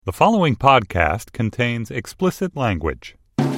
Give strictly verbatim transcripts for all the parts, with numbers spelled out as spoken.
The following podcast contains explicit language.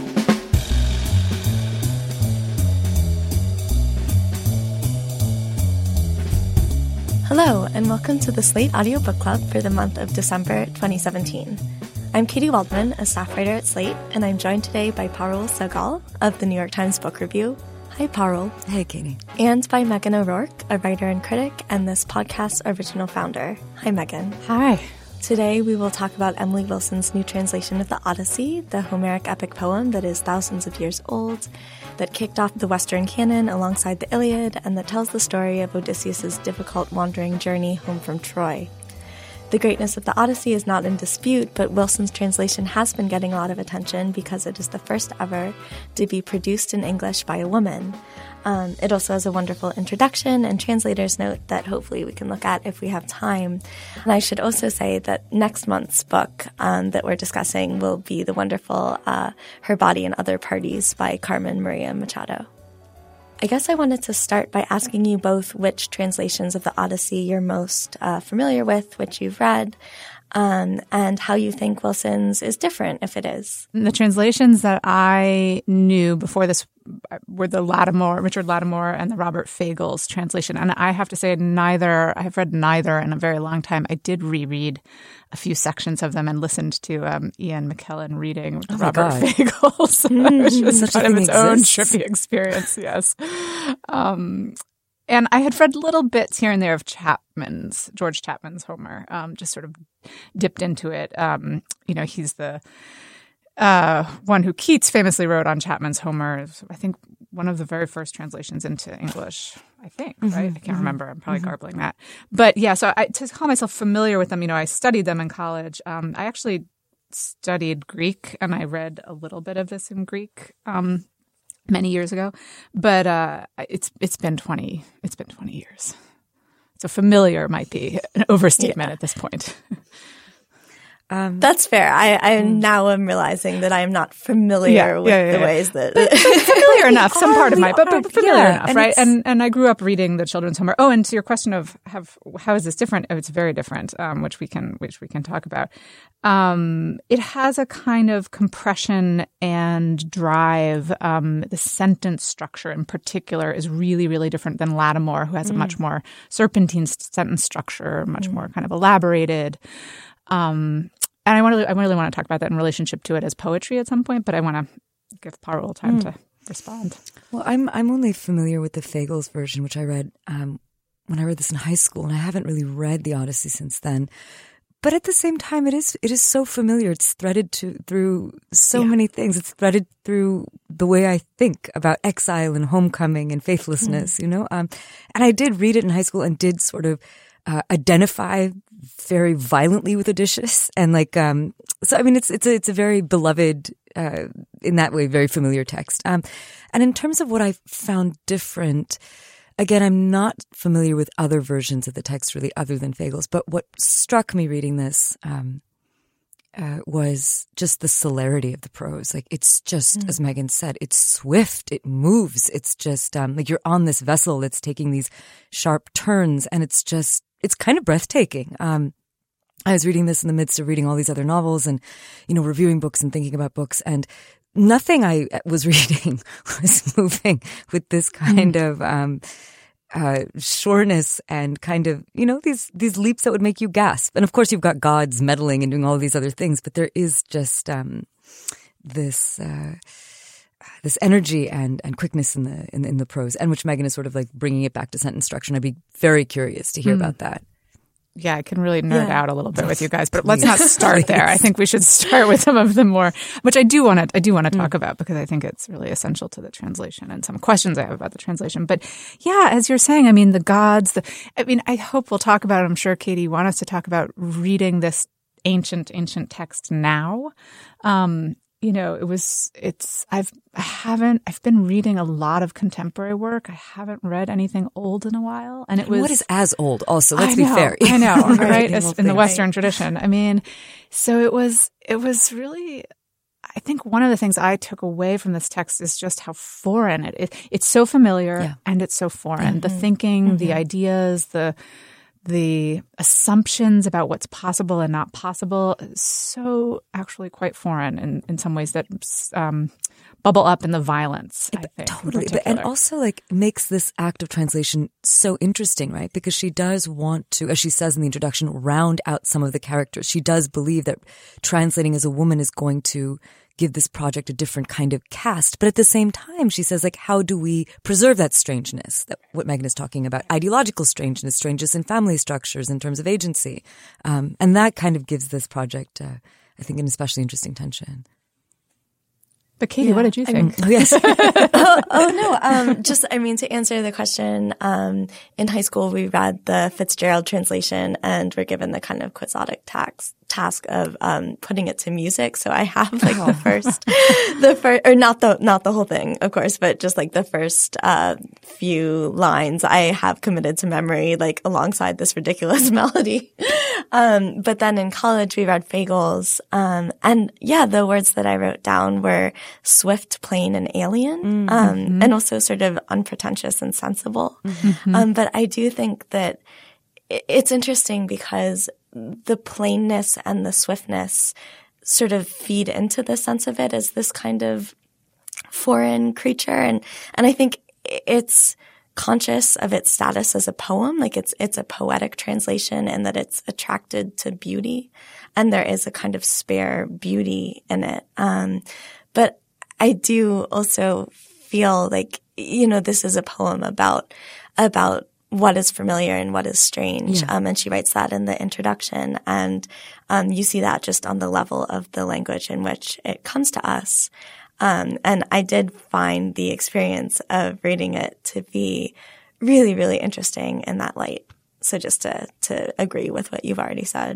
Hello, and welcome to the Slate Audio Book Club for the month of December twenty seventeen. I'm Katie Waldman, a staff writer at Slate, and I'm joined today by Parul Sehgal of the New York Times Book Review. Hi, Parul. Hey, Katie. And by Megan O'Rourke, a writer and critic, and this podcast's original founder. Hi, Megan. Hi. Today, we will talk about Emily Wilson's new translation of the Odyssey, the Homeric epic poem that is thousands of years old, that kicked off the Western canon alongside the Iliad, and that tells the story of Odysseus' difficult wandering journey home from Troy. The greatness of the Odyssey is not in dispute, but Wilson's translation has been getting a lot of attention because it is the first ever to be produced in English by a woman. Um, it also has a wonderful introduction and translator's note that hopefully we can look at if we have time. And I should also say that next month's book um, that we're discussing will be the wonderful uh, Her Body and Other Parties by Carmen Maria Machado. I guess I wanted to start by asking you both which translations of the Odyssey you're most uh, familiar with, which you've read, um, and how you think Wilson's is different, if it is. The translations that I knew before this were the Lattimore, Richard Lattimore and the Robert Fagles translation. And I have to say neither, I have read neither in a very long time. I did reread a few sections of them and listened to um, Ian McKellen reading oh Robert God. Fagles, Mm, which was such kind a of thing its own exists. trippy experience, yes. Um, and I had read little bits here and there of Chapman's, George Chapman's Homer, um, just sort of dipped into it. Um, you know, he's the uh, one who Keats famously wrote on Chapman's Homer. I think one of the very first translations into English, I think, right? Mm-hmm, I can't mm-hmm, remember. I'm probably mm-hmm. garbling that. But yeah, so I, to call myself familiar with them, you know, I studied them in college. Um, I actually studied Greek and I read a little bit of this in Greek um, many years ago. But uh, it's it's been twenty it's been twenty years. So familiar might be an overstatement Yeah. at this point. Um, That's fair. I, I now am realizing that I am not familiar Yeah, with yeah, yeah, the yeah. ways that... Familiar enough, some part of we my, but, are, but familiar yeah, enough, and right? it's- And and I grew up reading the children's Homer. Oh, and to your question of have how is this different? Oh, it's very different, um, which we can which we can talk about. Um, it has a kind of compression and drive. Um, the sentence structure, in particular, is really really different than Lattimore, who has a much more serpentine sentence structure, much more kind of elaborated. Um, And I want to, I really want to talk about that in relationship to it as poetry at some point, but I want to give Parul time Mm. to respond. well, I'm I'm only familiar with the Fagles version, which I read um, when I read this in high school, and I haven't really read the Odyssey since then. But at the same time, it is it is so familiar. It's threaded to through so Yeah. many things. It's threaded through the way I think about exile and homecoming and faithlessness. Mm. You know, um, and I did read it in high school and did sort of uh, identify very violently with Odysseus, and like um, so. I mean, it's it's a it's a very beloved uh, in that way, very familiar text. Um, and in terms of what I found different. Again, I'm not familiar with other versions of the text really other than Fagles, but what struck me reading this um, uh, was just the celerity of the prose. Like it's just, mm. as Megan said, it's swift, it moves. It's just um, like you're on this vessel that's taking these sharp turns, and it's just, it's kind of breathtaking. Um, I was reading this in the midst of reading all these other novels and, you know, reviewing books and thinking about books, and nothing I was reading was moving with this kind mm. of um, uh, sureness and kind of, you know, these these leaps that would make you gasp. And of course, you've got gods meddling and doing all these other things, but there is just um, this uh, this energy and and quickness in the in, in the prose, and which Megan is sort of like bringing it back to sentence structure. And I'd be very curious to hear mm. about that. Yeah, I can really nerd Yeah. out a little bit with you guys, but let's not start there. I think we should start with some of the more, which I do want to, I do want to talk mm. about because I think it's really essential to the translation and some questions I have about the translation. But yeah, as you're saying, I mean, the gods, the, I mean, I hope we'll talk about it. I'm sure Katie want us to talk about reading this ancient, ancient text now. Um, You know, it was, it's, I've, I haven't, I've been reading a lot of contemporary work. I haven't read anything old in a while. And it was. What is as old also? Let's I be know, fair. I know, right? Right. As- in the Western tradition. I mean, so it was, it was really, I think one of the things I took away from this text is just how foreign it is. It's so familiar Yeah. and it's so foreign. Mm-hmm. The thinking, Mm-hmm. the ideas, the, the assumptions about what's possible and not possible is so actually quite foreign in, in some ways that um, bubble up in the violence, I think. Totally. But, and also like makes this act of translation so interesting, right? Because she does want to, as she says in the introduction, round out some of the characters. She does believe that translating as a woman is going to give this project a different kind of cast. But at the same time, she says, like, how do we preserve that strangeness? That what Megan is talking about, ideological strangeness, strangeness in family structures in terms of agency. Um, and that kind of gives this project, uh, I think, an especially interesting tension. But Katie, yeah. what did you think? I mean, oh, yes. oh, oh, no. Um, just, I mean, to answer the question, um, in high school, we read the Fitzgerald translation and were given the kind of quixotic tax, task of um, putting it to music. So I have like oh. the first, the first, or not the not the whole thing, of course, but just like the first uh, few lines I have committed to memory, like alongside this ridiculous melody. Um, but then in college, we read Fagles, um, and yeah, the words that I wrote down were swift, plain, and alien, mm-hmm. um, and also sort of unpretentious and sensible. Mm-hmm. Um, but I do think that it's interesting because the plainness and the swiftness sort of feed into the sense of it as this kind of foreign creature. And, and I think it's conscious of its status as a poem. Like it's, it's a poetic translation and that it's attracted to beauty. And there is a kind of spare beauty in it. Um, but I do also feel like, you know, this is a poem about, about what is familiar and what is strange. Yeah. Um, and she writes that in the introduction. And um, you see that just on the level of the language in which it comes to us. Um, and I did find the experience of reading it to be really, really interesting in that light. So just to, to agree with what you've already said.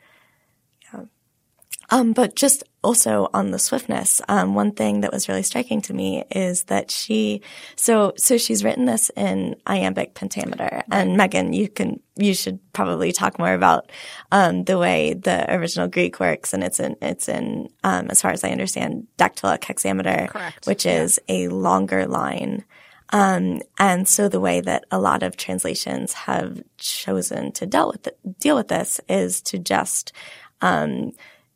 Yeah. Um, but just also on the swiftness, um, one thing that was really striking to me is that she, so, so she's written this in iambic pentameter. And Megan, you can, you should probably talk more about, um, the way the original Greek works. And it's in, it's in, um, as far as I understand, dactylic hexameter, Correct. which yeah. is a longer line. Um, and so the way that a lot of translations have chosen to deal with it, deal with this is to just, um,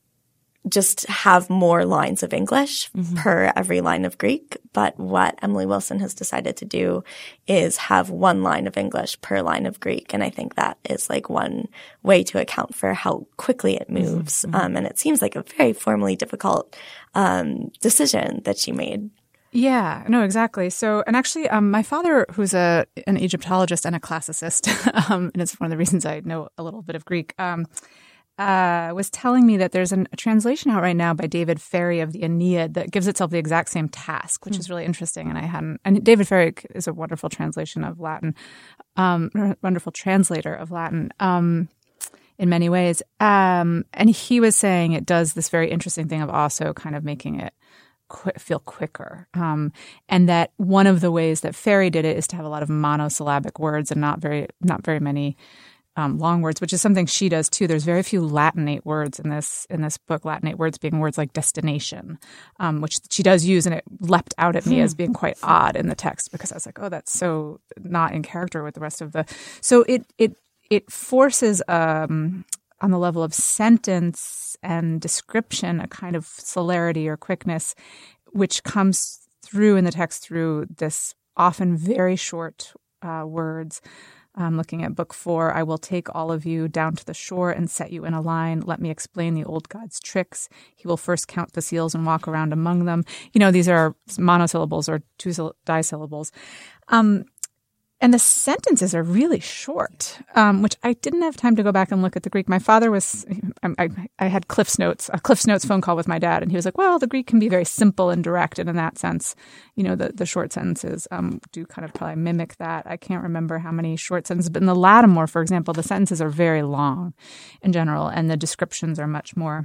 just have more lines of English mm-hmm. per every line of Greek. But what Emily Wilson has decided to do is have one line of English per line of Greek. And I think that is like one way to account for how quickly it moves. Mm-hmm. Um, and it seems like a very formally difficult um, decision that she made. Yeah, no, exactly. So, and actually, um, my father, who's a an Egyptologist and a classicist, um, and it's one of the reasons I know a little bit of Greek, um, Uh, was telling me that there's an, a translation out right now by David Ferry of the Aeneid that gives itself the exact same task, which mm. is really interesting. And I hadn't, and David Ferry is a wonderful translation of Latin, um, wonderful translator of Latin, um, in many ways. Um, and he was saying it does this very interesting thing of also kind of making it qu- feel quicker. Um, and that one of the ways that Ferry did it is to have a lot of monosyllabic words and not very, not very many Um, long words, which is something she does too. There's very few Latinate words in this in this book. Latinate words being words like destination, um, which she does use, and it leapt out at me as being quite odd in the text because I was like, oh, that's so not in character with the rest of the. So it it it forces um, on the level of sentence and description a kind of celerity or quickness, which comes through in the text through this often very short uh, words. Um, looking at book four, I will take all of you down to the shore and set you in a line. Let me explain the old god's tricks. He will first count the seals and walk around among them. You know, these are monosyllables or two disyllables. Um, and the sentences are really short, um, which I didn't have time to go back and look at the Greek. My father was, I, I had Cliff's Notes, a Cliff's Notes phone call with my dad, and he was like, well, the Greek can be very simple and direct. And in that sense, you know, the, the short sentences um, do kind of probably mimic that. I can't remember how many short sentences, but in the Lattimore, for example, the sentences are very long in general, and the descriptions are much more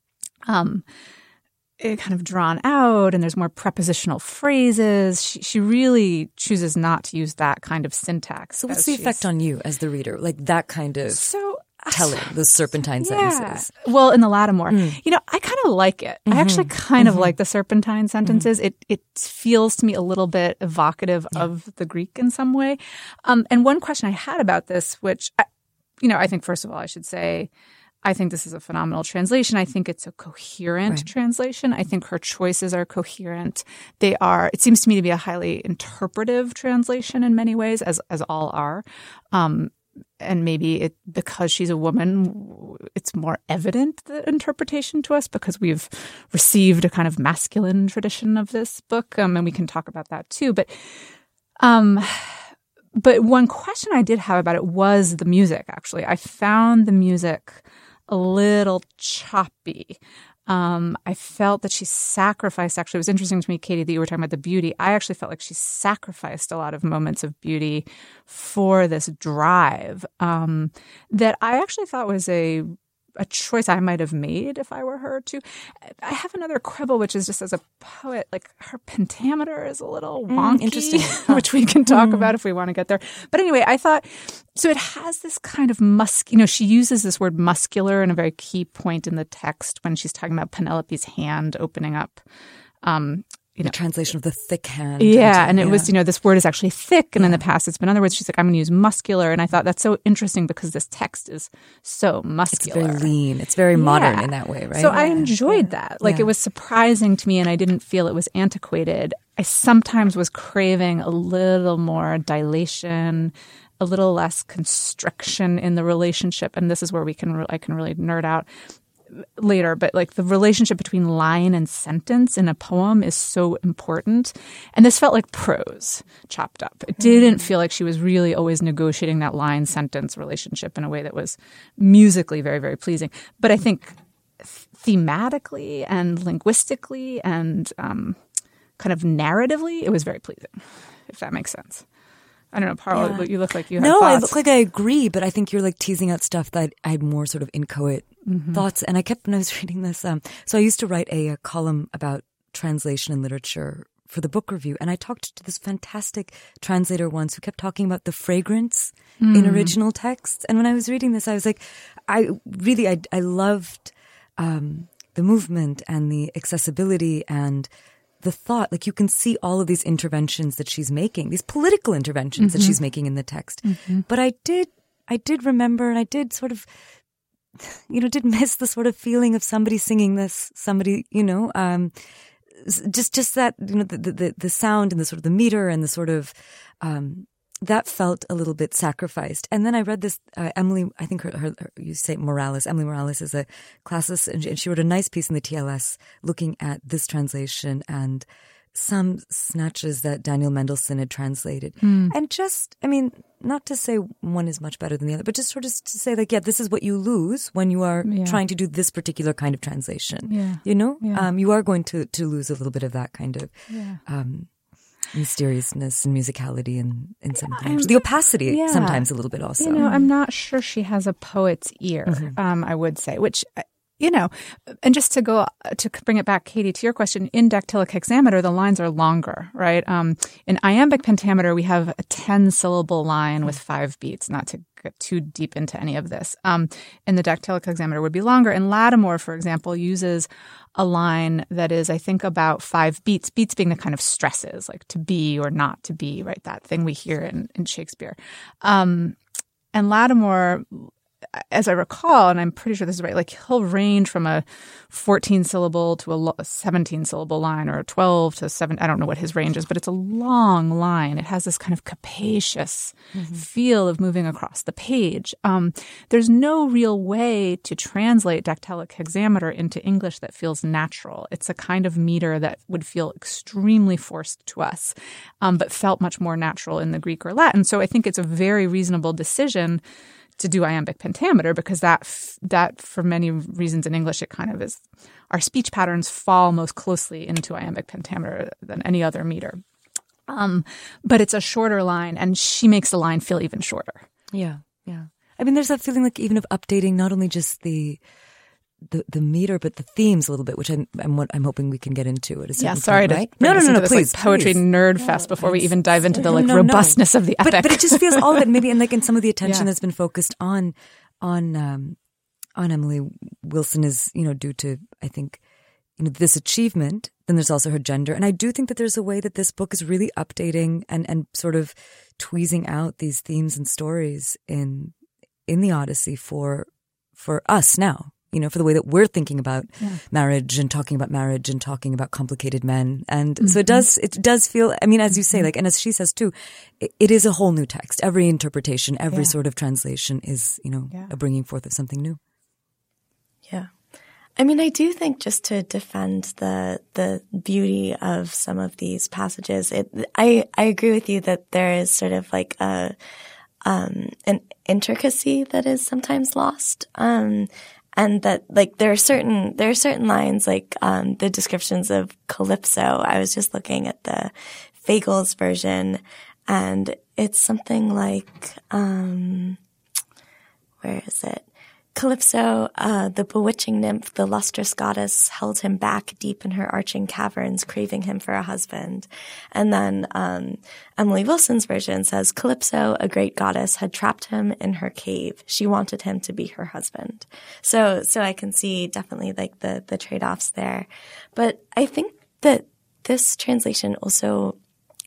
um kind of drawn out, and there's more prepositional phrases. She, she really chooses not to use that kind of syntax. So what's the effect on you as the reader? Like that kind of so, telling, those serpentine yeah. sentences. Well, in the Lattimore, mm. you know, I kind of like it. Mm-hmm. I actually kind mm-hmm. of like the serpentine sentences. Mm-hmm. It it feels to me a little bit evocative yeah. of the Greek in some way. Um, and one question I had about this, which I, you know, I think first of all, I should say, I think this is a phenomenal translation. I think it's a coherent right. translation. I think her choices are coherent. They are, it seems to me to be a highly interpretive translation in many ways, as as all are. Um, and maybe it because she's a woman, it's more evident, the interpretation to us, because we've received a kind of masculine tradition of this book. Um, and we can talk about that too. But um, but one question I did have about it was the music, actually. I found the music a little choppy. Um, I felt that she sacrificed, actually, it was interesting to me, Katie, that you were talking about the beauty. I actually felt like she sacrificed a lot of moments of beauty for this drive um, that I actually thought was a a choice I might have made if I were her too. I have another quibble, which is just as a poet, like her pentameter is a little wonky, mm, interesting. which we can talk mm. about if we want to get there. But anyway, I thought, so it has this kind of musk, you know, she uses this word muscular in a very key point in the text when she's talking about Penelope's hand opening up. Um, You know, the translation of the thick hand. Yeah, and, and it yeah. was, you know, this word is actually thick, and yeah. in the past it's been other words. She's like, I'm going to use muscular, and I thought that's so interesting because this text is so muscular. It's very lean. It's very yeah. modern in that way, right? So yeah. I enjoyed yeah. that. Like yeah. it was surprising to me, and I didn't feel it was antiquated. I sometimes was craving a little more dilation, a little less constriction in the relationship, and this is where we can re- I can really nerd out later, but like the relationship between line and sentence in a poem is so important. And this felt like prose chopped up. It didn't feel like she was really always negotiating that line sentence relationship in a way that was musically very, very pleasing. But I think thematically and linguistically and um, kind of narratively, it was very pleasing, if that makes sense. I don't know, Parla, yeah. you look like you have no, thoughts. I look like I agree, but I think you're like teasing out stuff that I had more sort of inchoate mm-hmm. thoughts. And I kept, when I was reading this, um, so I used to write a, a column about translation and literature for the book review. And I talked to this fantastic translator once who kept talking about the fragrance mm. in original texts. And when I was reading this, I was like, I really, I, I loved um, the movement and the accessibility and the thought, like you can see all of these interventions that she's making, these political interventions mm-hmm. that she's making in the text. Mm-hmm. But I did, I did remember, and I did sort of, you know, did miss the sort of feeling of somebody singing this, somebody, you know, um, just, just that, you know, the, the, the sound and the sort of the meter and the sort of, um, that felt a little bit sacrificed. And then I read this, uh, Emily, I think her, her, her, you say Morales, Emily Morales is a classicist, and, and she wrote a nice piece in the T L S looking at this translation and some snatches that Daniel Mendelsohn had translated. Mm. And just, I mean, not to say one is much better than the other, but just sort of to say like, yeah, this is what you lose when you are yeah. trying to do this particular kind of translation. Yeah. You know, yeah. um, you are going to, to lose a little bit of that kind of, yeah. um, mysteriousness and musicality and, and something. The opacity yeah. sometimes a little bit also. You know, I'm not sure she has a poet's ear, mm-hmm. um, I would say, which, you know, and just to go, to bring it back, Katie, to your question, in dactylic hexameter, the lines are longer, right? Um, in iambic pentameter, we have a ten-syllable line mm-hmm. with five beats, not to get too deep into any of this. Um, and the dactylic hexameter would be longer. And Lattimore, for example, uses a line that is, I think, about five beats, beats being the kind of stresses, like to be or not to be, right? That thing we hear in, in Shakespeare. Um, and Lattimore, as I recall, and I'm pretty sure this is right, like he'll range from a fourteen syllable to a seventeen syllable line, or a twelve to seven. I don't know what his range is, but it's a long line. It has this kind of capacious mm-hmm. feel of moving across the page. Um, there's no real way to translate dactylic hexameter into English that feels natural. It's a kind of meter that would feel extremely forced to us, um, but felt much more natural in the Greek or Latin. So I think it's a very reasonable decision to do iambic pentameter, because that, that for many reasons in English, it kind of is, our speech patterns fall most closely into iambic pentameter than any other meter. Um, but it's a shorter line, and she makes the line feel even shorter. Yeah, yeah. I mean, there's that feeling like even of updating not only just the the, the meter, but the themes a little bit, which I'm I'm, what I'm hoping we can get into at a certain yeah, sorry point, to right? No, no, no, no, this, please. Like, poetry please. nerd fest before we even dive into the like no, robustness no. of the epic. But, but it just feels all of it, maybe, and like in some of the attention yeah. that's been focused on on um, on Emily Wilson is, you know, due to, I think, you know, this achievement. Then there's also her gender, and I do think that there's a way that this book is really updating and and sort of tweezing out these themes and stories in in the Odyssey for for us now. You know, for the way that we're thinking about yeah. marriage and talking about marriage and talking about complicated men. And mm-hmm. so it does, it does feel, I mean, as you say, mm-hmm. like, and as she says too, it, it is a whole new text. Every interpretation, every yeah. sort of translation is, you know, yeah. a bringing forth of something new. Yeah. I mean, I do think, just to defend the the beauty of some of these passages, it, I, I agree with you that there is sort of like a, um, an intricacy that is sometimes lost. Um, And that, like, there are certain, there are certain lines, like, um, the descriptions of Calypso. I was just looking at the Fagles version, and it's something like, um, where is it? Calypso, uh, the bewitching nymph, the lustrous goddess, held him back deep in her arching caverns, craving him for a husband. And then um Emily Wilson's version says, Calypso, a great goddess, had trapped him in her cave. She wanted him to be her husband. So so I can see definitely like the the trade-offs there. But I think that this translation also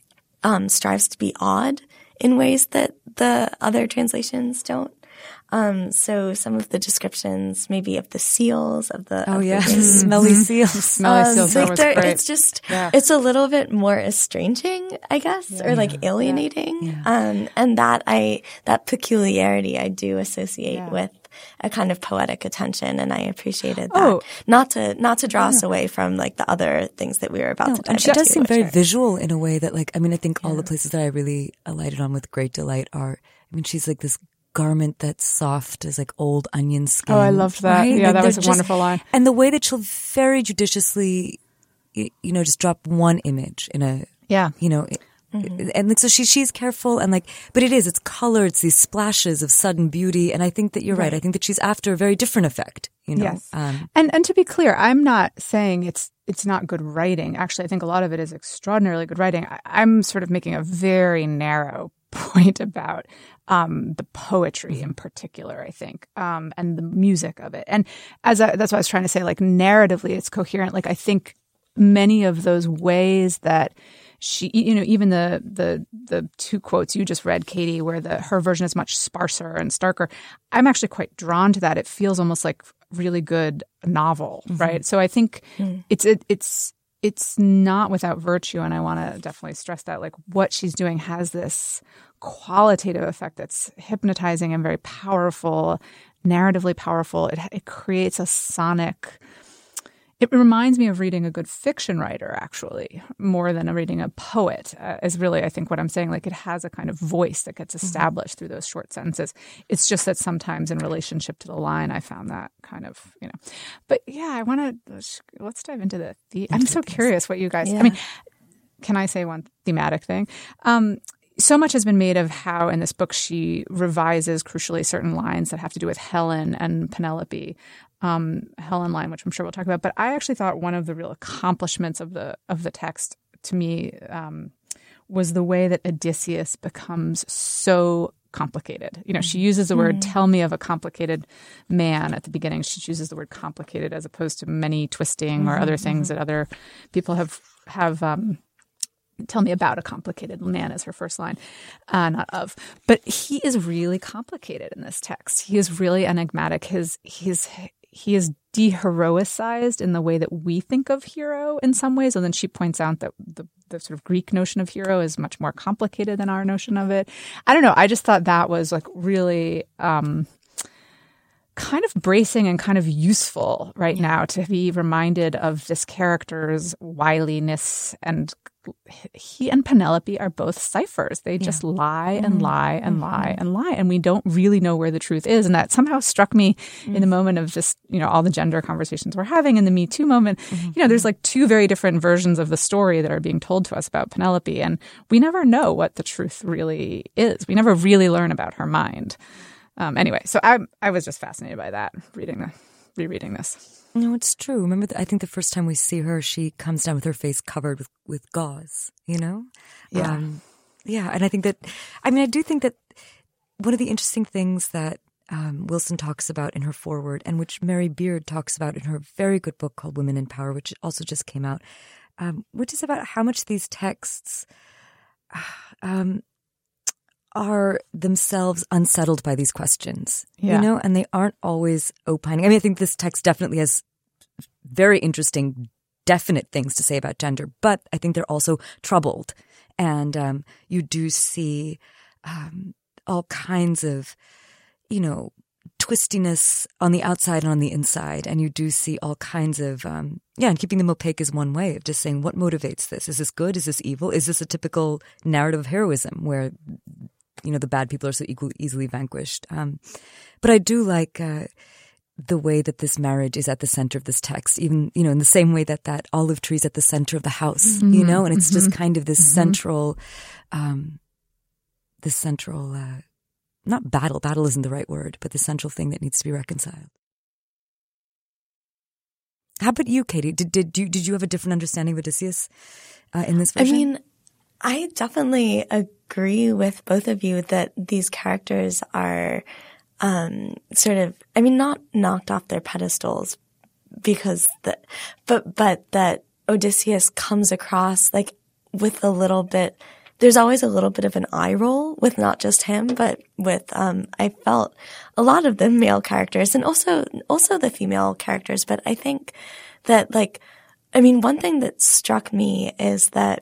um strives to be odd in ways that the other translations don't. Um, so some of the descriptions, maybe of the seals, of the oh of yeah, the smelly seals, smelly um, seals. Like That was great. It's just, yeah. it's a little bit more estranging, I guess, yeah. or like alienating. Yeah. Um, and that I that peculiarity I do associate yeah. with a kind of poetic attention, and I appreciated that. Oh. Not to not to draw yeah. us away from like the other things that we were about no, to dive and she into, does seem very are, visual in a way that, like, I mean, I think yeah. all the places that I really alighted on with great delight are, I mean, she's like this garment that's soft as like old onion skin. Oh, I loved that. Right? Yeah, like that was a just, wonderful line. And the way that she'll very judiciously, you know, just drop one image in a, yeah, you know, mm-hmm. and like, so she she's careful and like, but it is, it's color, it's these splashes of sudden beauty, and I think that you're right. right. I think that she's after a very different effect. You know, yes. um, and and to be clear, I'm not saying it's it's not good writing. Actually, I think a lot of it is extraordinarily good writing. I, I'm sort of making a very narrow point about um, the poetry in particular, I think, um, and the music of it. And as I, that's what I was trying to say, like narratively, it's coherent. Like I think many of those ways that she, you know, even the the the two quotes you just read, Katie, where the her version is much sparser and starker, I'm actually quite drawn to that. It feels almost like really good novel, mm-hmm. right? So I think mm. it's it, it's it's not without virtue, and I want to definitely stress that. Like what she's doing has this qualitative effect that's hypnotizing and very powerful, narratively powerful. It it creates a sonic. It reminds me of reading a good fiction writer, actually, more than reading a poet, uh, is really, I think, what I'm saying. Like, it has a kind of voice that gets established mm-hmm. through those short sentences. It's just that sometimes in relationship to the line, I found that kind of, you know. But, yeah, I want to, let's dive into the, the I'm so curious what you guys, yeah. I mean, can I say one thematic thing? Um, so much has been made of how in this book she revises, crucially, certain lines that have to do with Helen and Penelope. Um, Helen line, which I'm sure we'll talk about. But I actually thought one of the real accomplishments of the of the text to me um, was the way that Odysseus becomes so complicated. You know, she uses the word mm. "tell me of a complicated man" at the beginning. She chooses the word "complicated" as opposed to many twisting mm-hmm, or other things mm-hmm. that other people have have. Um, Tell me about a complicated man is her first line, uh, not of. But he is really complicated in this text. He is really enigmatic. His he's he is de-heroicized in the way that we think of hero in some ways. And then she points out that the, the sort of Greek notion of hero is much more complicated than our notion of it. I don't know. I just thought that was like really um, kind of bracing and kind of useful right yeah. now to be reminded of this character's wiliness. And he and Penelope are both ciphers. They yeah. just lie and mm-hmm. lie and mm-hmm. lie and lie. And we don't really know where the truth is. And that somehow struck me mm-hmm. in the moment of just, you know, all the gender conversations we're having in the Me Too moment. Mm-hmm. You know, there's like two very different versions of the story that are being told to us about Penelope. And we never know what the truth really is. We never really learn about her mind. Um, anyway, so I I was just fascinated by that, reading the, rereading this. No, it's true. Remember, the, I think the first time we see her, she comes down with her face covered with, with gauze, you know? Yeah. Um, yeah, and I think that, I mean, I do think that one of the interesting things that um, Wilson talks about in her foreword, and which Mary Beard talks about in her very good book called Women in Power, which also just came out, um, which is about how much these texts um, are themselves unsettled by these questions, yeah. you know, and they aren't always opining. I mean, I think this text definitely has very interesting, definite things to say about gender, but I think they're also troubled. And um, you do see um, all kinds of, you know, twistiness on the outside and on the inside. And you do see all kinds of, um, yeah, and keeping them opaque is one way of just saying, what motivates this? Is this good? Is this evil? Is this a typical narrative of heroism where, you know, the bad people are so equally, easily vanquished? Um, but I do like uh, the way that this marriage is at the center of this text, even, you know, in the same way that that olive tree is at the center of the house, mm-hmm. you know, and it's mm-hmm. just kind of this mm-hmm. central, um, this central, uh, not battle, battle isn't the right word, but the central thing that needs to be reconciled. How about you, Katie? Did did you did you have a different understanding of Odysseus uh, in this version? I mean, I definitely agree with both of you that these characters are um, sort of, I mean, not knocked off their pedestals because the, but but that Odysseus comes across like with a little bit. There's always a little bit of an eye roll with not just him, but with, um, I felt a lot of the male characters and also, also the female characters. But I think that like, I mean, one thing that struck me is that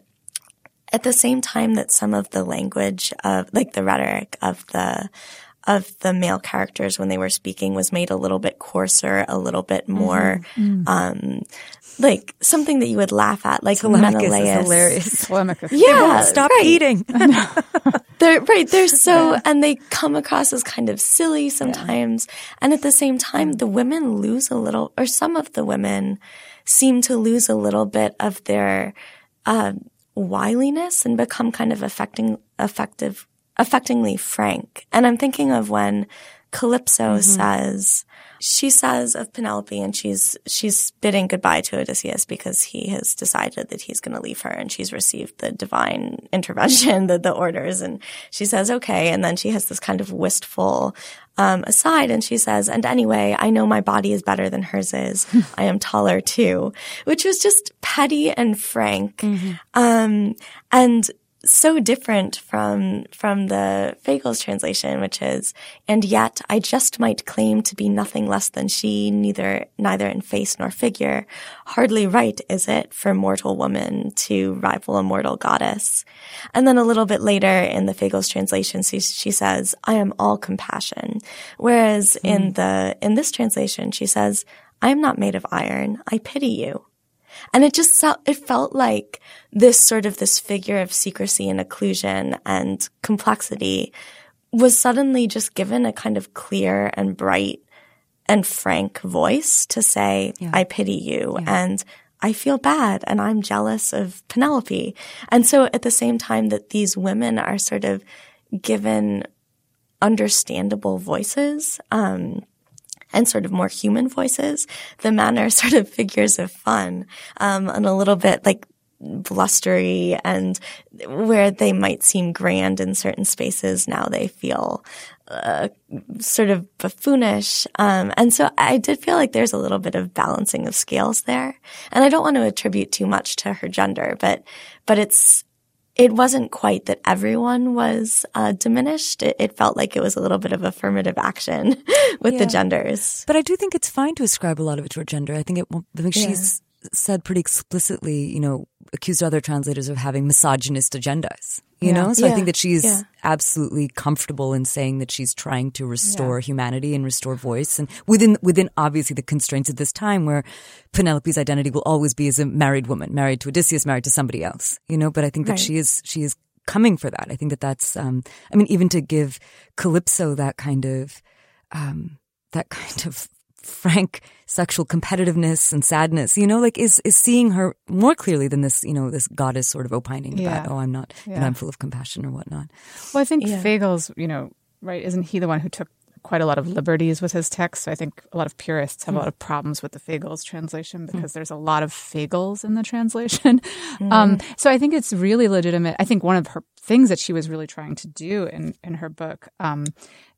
at the same time that some of the language of, like the rhetoric of the, of the male characters when they were speaking was made a little bit coarser, a little bit more, mm-hmm. um, like something that you would laugh at, like Telemachus Menelaus. Is hilarious. Telemachus. Yeah, stop right. eating. they're right. They're so, and they come across as kind of silly sometimes. Yeah. And at the same time, the women lose a little, or some of the women seem to lose a little bit of their uh, wiliness and become kind of affecting, effective, affectingly frank. And I'm thinking of when Calypso mm-hmm. says, she says of Penelope, and she's she's bidding goodbye to Odysseus because he has decided that he's going to leave her, and she's received the divine intervention, the, the orders, and she says, okay. And then she has this kind of wistful um, aside, and she says, and anyway, I know my body is better than hers is. I am taller too, which was just petty and frank. Mm-hmm. Um, and so different from from the Fegel's translation, which is, and yet I just might claim to be nothing less than she, neither neither in face nor figure. Hardly right, is it, for mortal woman to rival a mortal goddess? And then a little bit later in the Fegel's translation, she, she says, I am all compassion. Whereas mm. in the in this translation, she says, I am not made of iron. I pity you. And it just felt, it felt like this sort of this figure of secrecy and occlusion and complexity was suddenly just given a kind of clear and bright and frank voice to say, yeah. I pity you yeah. and I feel bad and I'm jealous of Penelope. And so at the same time that these women are sort of given understandable voices, um, and sort of more human voices, the men are sort of figures of fun, um, and a little bit like blustery, and where they might seem grand in certain spaces, now they feel uh, sort of buffoonish. Um, and so I did feel like there's a little bit of balancing of scales there. And I don't want to attribute too much to her gender, but but it's It wasn't quite that everyone was uh, diminished. It, it felt like it was a little bit of affirmative action with yeah. the genders. But I do think it's fine to ascribe a lot of it to her gender. I think it. I think yeah. she's said pretty explicitly, you know, accused other translators of having misogynist agendas. You yeah. know, so yeah. I think that she's yeah. absolutely comfortable in saying that she's trying to restore yeah. humanity and restore voice, and within within obviously the constraints of this time, where Penelope's identity will always be as a married woman, married to Odysseus, married to somebody else. You know, but I think that right. she is she is coming for that. I think that that's. Um, I mean, even to give Calypso that kind of um, that kind of frank sexual competitiveness and sadness, you know, like is is seeing her more clearly than this, you know, this goddess sort of opining yeah. about, oh, I'm not, yeah. and I'm full of compassion or whatnot. Well, I think yeah. Fegel's, you know, right, isn't he the one who took quite a lot of liberties with his text? So I think a lot of purists have mm. a lot of problems with the Fegel's translation because mm. there's a lot of Fegels in the translation. Mm. Um, so I think it's really legitimate. I think one of her things that she was really trying to do in, in her book um,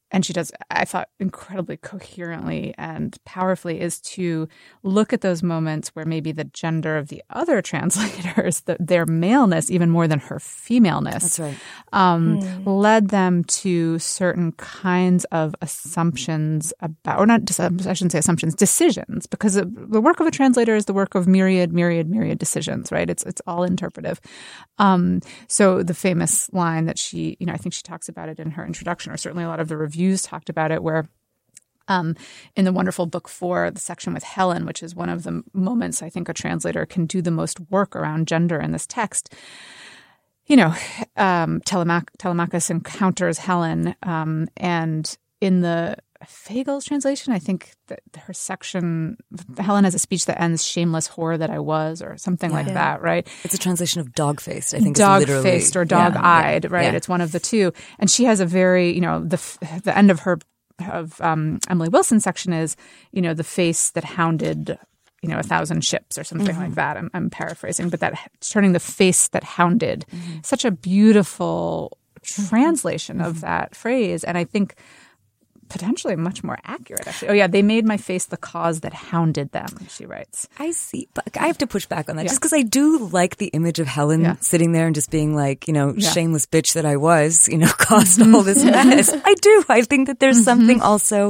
and she does, I thought, incredibly coherently and powerfully, is to look at those moments where maybe the gender of the other translators, the, their maleness, even more than her femaleness, That's right. um, Mm. led them to certain kinds of assumptions about, or not, I shouldn't say assumptions, decisions, because the work of a translator is the work of myriad, myriad, myriad decisions, right? It's it's all interpretive. Um, so the famous line that she, you know, I think she talks about it in her introduction, or certainly a lot of the reviews talked about it, where um, in the wonderful book four, the section with Helen, which is one of the moments I think a translator can do the most work around gender in this text. You know, um, Telemac- Telemachus encounters Helen, um, and in the Fagel's translation, I think that her section, Helen has a speech that ends "shameless whore that I was," or something yeah. like that, right? It's a translation of dog-faced, I think. Dog-faced or dog-eyed, yeah, right? Yeah. It's one of the two. And she has a very, you know, the the end of her, of um, Emily Wilson's section is, you know, the face that hounded, you know, a thousand ships or something mm-hmm. like that. I'm, I'm paraphrasing, but that turning the face that hounded, mm-hmm. such a beautiful translation mm-hmm. of that phrase. And I think potentially much more accurate, actually. Oh, yeah, they made my face the cause that hounded them, she writes. I see. But I have to push back on that, yeah. just because I do like the image of Helen yeah. sitting there and just being like, you know, yeah. shameless bitch that I was, you know, caused all this mess. I do. I think that there's mm-hmm. something also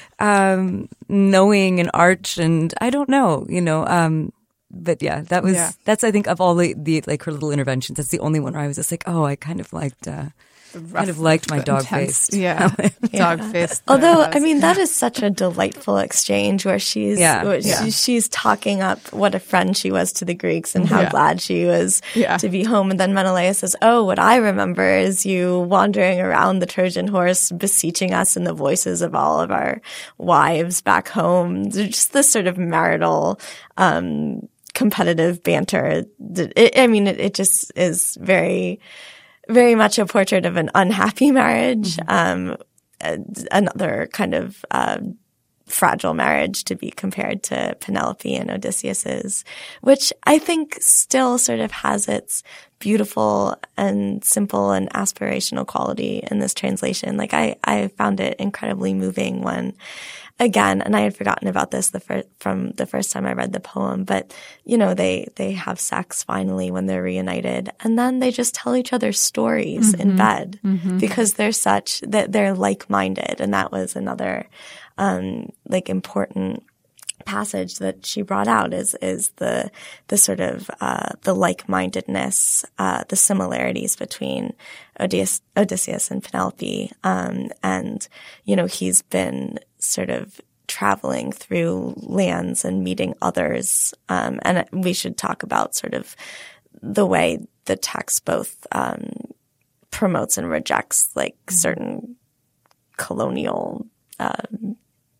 um, knowing and arch, and I don't know, you know, um, but yeah, that was, yeah. that's, I think, of all the, the, like, her little interventions, that's the only one where I was just like, oh, I kind of liked, uh, kind of liked my dog-faced. Yeah, yeah. dog-faced. Although, I mean, that is such a delightful exchange where she's yeah. where yeah. she, she's talking up what a friend she was to the Greeks and how yeah. glad she was yeah. to be home. And then Menelaus says, oh, what I remember is you wandering around the Trojan horse, beseeching us in the voices of all of our wives back home. Just this sort of marital um, competitive banter. It, I mean, it, it just is very... very much a portrait of an unhappy marriage, mm-hmm. um, another kind of uh, fragile marriage to be compared to Penelope and Odysseus's, which I think still sort of has its beautiful and simple and aspirational quality in this translation. Like I, I found it incredibly moving when, again, and I had forgotten about this the fir- from the first time I read the poem, but, you know, they, they have sex finally when they're reunited, and then they just tell each other stories mm-hmm. in bed mm-hmm. because they're such, that they're like-minded. And that was another, um, like important passage that she brought out is, is the, the sort of, uh, the like-mindedness, uh, the similarities between Odysseus, Odysseus and Penelope. Um, and, you know, he's been sort of traveling through lands and meeting others. Um, and we should talk about sort of the way the text both, um, promotes and rejects like mm-hmm. certain colonial, um,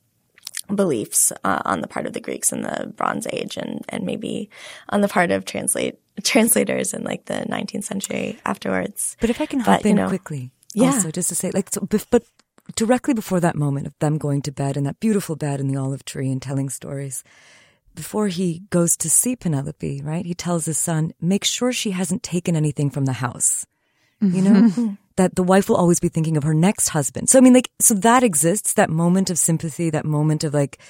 beliefs uh, on the part of the Greeks in the Bronze Age, and, and maybe on the part of translate translators in like the nineteenth century afterwards. But if I can hop but, in you know, quickly, yeah. also just to say, like, so, but directly before that moment of them going to bed in that beautiful bed in the olive tree and telling stories, before he goes to see Penelope, right? He tells his son, make sure she hasn't taken anything from the house. You know, mm-hmm. that the wife will always be thinking of her next husband. So, I mean, like, so that exists, that moment of sympathy, that moment of like,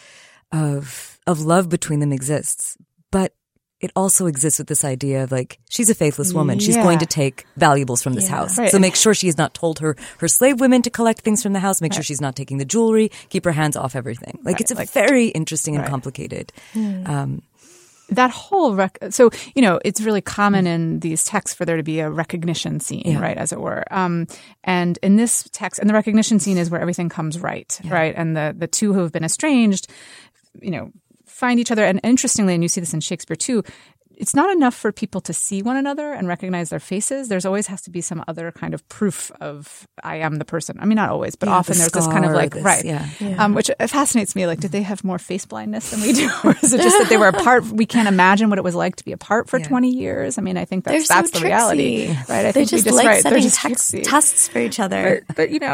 of, of love between them exists. But it also exists with this idea of like, she's a faithless woman. She's yeah. going to take valuables from this yeah. house. Right. So make sure she has not told her, her slave women to collect things from the house. Make right. sure she's not taking the jewelry. Keep her hands off everything. Like, right. it's a like, very interesting and right. complicated, mm. um, that whole rec- so you know it's really common in these texts for there to be a recognition scene, yeah. right, as it were. Um, and in this text, and the recognition scene is where everything comes right, yeah. right, and the the two who have been estranged, you know, find each other. And interestingly, and you see this in Shakespeare too, it's not enough for people to see one another and recognize their faces. There's always has to be some other kind of proof of I am the person. I mean, not always, but yeah, often the there's this kind of like, this, right, yeah. Yeah. Um, which fascinates me. Like, did they have more face blindness than we do? Or is it just that they were apart? We can't imagine what it was like to be apart for yeah. twenty years. I mean, I think that's, They're that's so the reality, tricksy. right? I they think just we just like right. setting just text, tricksy. tests for each other. But, but you know,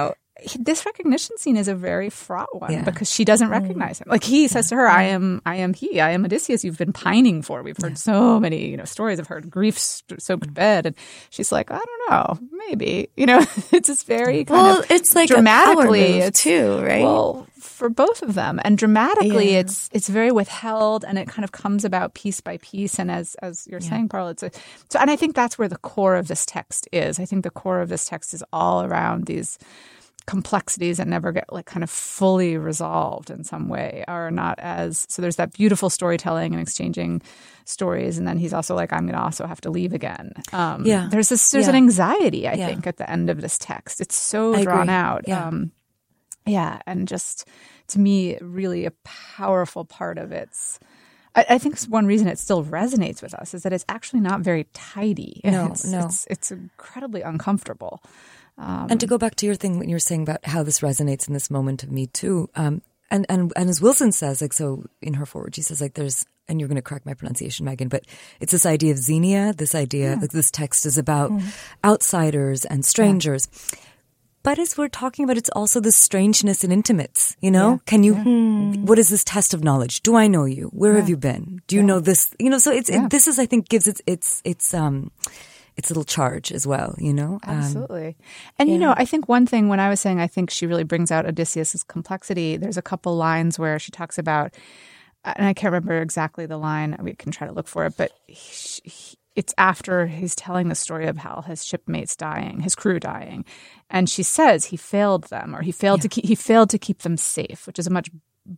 he, this recognition scene is a very fraught one Yeah. because she doesn't recognize him. Like he says to her, I am I am he. I am Odysseus you've been pining for. We've heard yeah. so many, you know, stories. I've heard grief-soaked bed. And she's like, I don't know, maybe. You know, it's just very kind well, of it's like dramatically a power move too, right? Well, for both of them. And dramatically, yeah. it's it's very withheld, and it kind of comes about piece by piece. And as as you're yeah. saying, Parl, it's a, so. And I think that's where the core of this text is. I think the core of this text is all around these complexities that never get like kind of fully resolved in some way, are not as so. There's that beautiful storytelling and exchanging stories, and then he's also like, I'm going to also have to leave again. Um, yeah, there's this. There's yeah. an anxiety, I yeah. think, at the end of this text. It's so I drawn agree. out. Yeah. Um, Yeah, and just to me, really a powerful part of its. I, I think one reason it still resonates with us is that it's actually not very tidy. No, it's, no, it's, it's incredibly uncomfortable. Um, and to go back to your thing when you were saying about how this resonates in this moment of Me Too, um, and and and as Wilson says, like so in her foreword, she says like there's, and you're going to correct my pronunciation, Megan, but it's this idea of xenia, this idea yeah. like this text is about mm. outsiders and strangers. Yeah. But as we're talking about, it's also the strangeness in intimates, you know? Yeah. Can you, yeah. what is this test of knowledge? Do I know you? Where yeah. have you been? Do you yeah. know this? You know, so it's, yeah. it, this is, I think, gives its, its, its, um, its little charge as well, you know? Absolutely. Um, and, yeah. you know, I think one thing when I was saying, I think she really brings out Odysseus's complexity, there's a couple lines where she talks about, and I can't remember exactly the line, we can try to look for it, but he, he, it's after he's telling the story of how his shipmates dying, his crew dying, and she says he failed them, or he failed yeah. to keep he failed to keep them safe, which is a much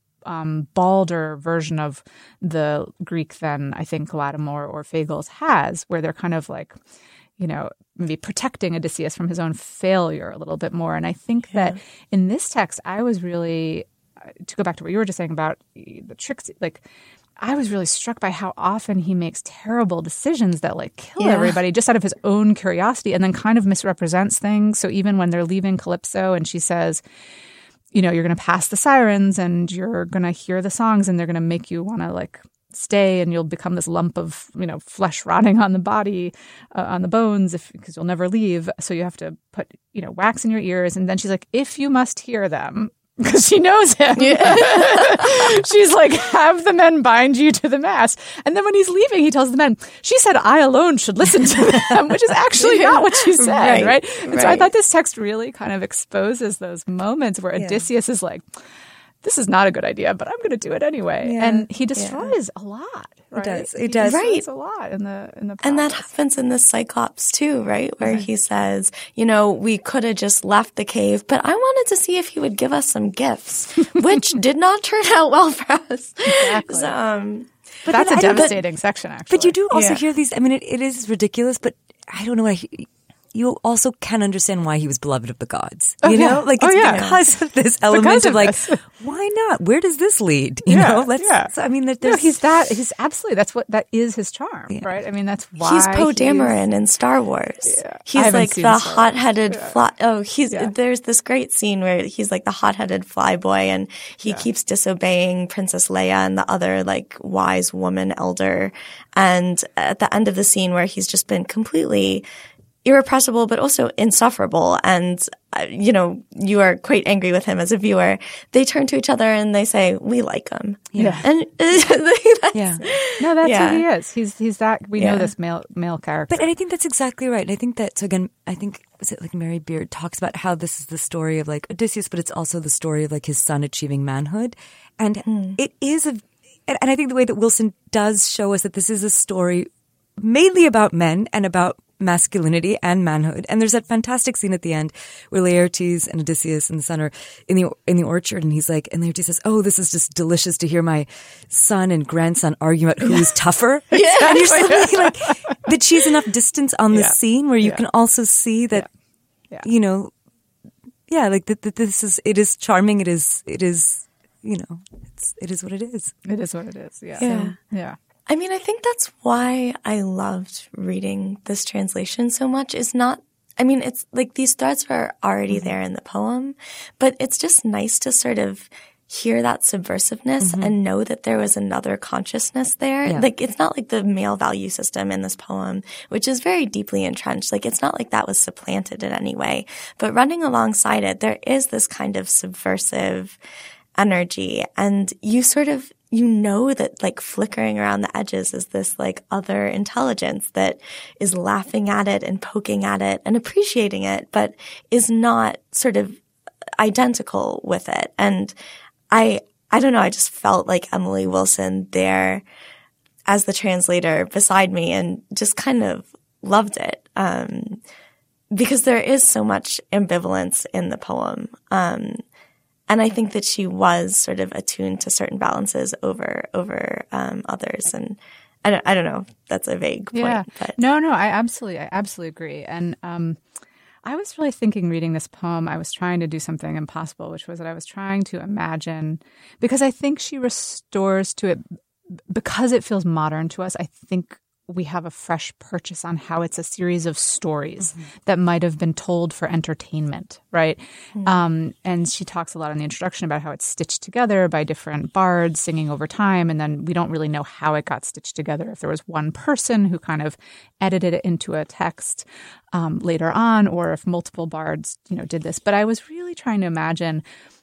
um, balder version of the Greek than I think Lattimore or Fagles has, where they're kind of like, you know, maybe protecting Odysseus from his own failure a little bit more. And I think yeah. that in this text, I was really, to go back to what you were just saying about the tricks, like. I was really struck by how often he makes terrible decisions that like kill yeah. everybody just out of his own curiosity, and then kind of misrepresents things. So even when they're leaving Calypso and she says, you know, you're going to pass the sirens and you're going to hear the songs and they're going to make you want to like stay, and you'll become this lump of, you know, flesh rotting on the body, uh, on the bones, if because you'll never leave. So you have to put, you know, wax in your ears. And then she's like, if you must hear them, because she knows him. Yeah. She's like, have the men bind you to the mast. And then when he's leaving, he tells the men, she said I alone should listen to them, which is actually not what she said, right? right? And right. so I thought this text really kind of exposes those moments where yeah. Odysseus is like, this is not a good idea, but I'm going to do it anyway. Yeah. And he destroys yeah. a lot. Right? It does. It he does. Right. a lot in the in the process. And that happens in the Cyclops too, right? Where mm-hmm. he says, you know, we could have just left the cave, but I wanted to see if he would give us some gifts, which did not turn out well for us. Exactly. So, um, but that's a devastating but, section, actually. But you do also yeah. hear these. I mean, it, it is ridiculous, but I don't know what I. You also can understand why he was beloved of the gods. You oh, know, yeah. like oh, it's yeah. because of this element of, of like, this. why not? Where does this lead? You yeah, know, let's. Yeah. So, I mean, there's no, he's that. He's absolutely that's what that is his charm, yeah. right? I mean, that's why he's Poe Dameron in Star Wars. Yeah. He's like the hot-headed yeah. fly. Oh, he's yeah. there's this great scene where he's like the hot-headed flyboy, and he yeah. keeps disobeying Princess Leia and the other like wise woman elder. And at the end of the scene where he's just been completely irrepressible, but also insufferable. And, uh, you know, you are quite angry with him as a viewer. They turn to each other and they say, we like him. Yeah. And, yeah. No, that's yeah. who he is. He's, he's that, we yeah. know this male, male character. But and I think that's exactly right. And I think that, so again, I think, was it like Mary Beard talks about how this is the story of like Odysseus, but it's also the story of like his son achieving manhood. And mm. it is a, and, and I think the way that Wilson does show us that this is a story mainly about men and about masculinity and manhood. And there's that fantastic scene at the end where Laertes and Odysseus and the son are in the in the orchard, and he's like, and Laertes says, "Oh, this is just delicious to hear my son and grandson argue about who's tougher." Yeah. And you're suddenly like that she's enough distance on the yeah. scene where you yeah. can also see that, yeah. you know, yeah, like that, that this is it is charming. It is it is you know it's it is what it is. It is what it is. Yeah. Yeah. So, yeah. I mean, I think that's why I loved reading this translation so much is not, I mean, it's like these threads are already there in the poem, but it's just nice to sort of hear that subversiveness mm-hmm. and know that there was another consciousness there. Yeah. Like, it's not like the male value system in this poem, which is very deeply entrenched. Like, it's not like that was supplanted in any way. But running alongside it, there is this kind of subversive energy. And you sort of, you know that like flickering around the edges is this like other intelligence that is laughing at it and poking at it and appreciating it, but is not sort of identical with it. And I, I don't know, I just felt like Emily Wilson there as the translator beside me and just kind of loved it. Um, because there is so much ambivalence in the poem. Um, and I think that she was sort of attuned to certain balances over, over, um, others. And I don't, I don't know, that's a vague point. Yeah. But. No, no, I absolutely, I absolutely agree. And, um, I was really thinking reading this poem, I was trying to do something impossible, which was that I was trying to imagine, because I think she restores to it, because it feels modern to us, I think we have a fresh purchase on how it's a series of stories mm-hmm. that might have been told for entertainment, right? Mm-hmm. Um, and she talks a lot in the introduction about how it's stitched together by different bards singing over time, and then we don't really know how it got stitched together, if there was one person who kind of edited it into a text um, later on, or if multiple bards, you know, did this. But I was really trying to imagine,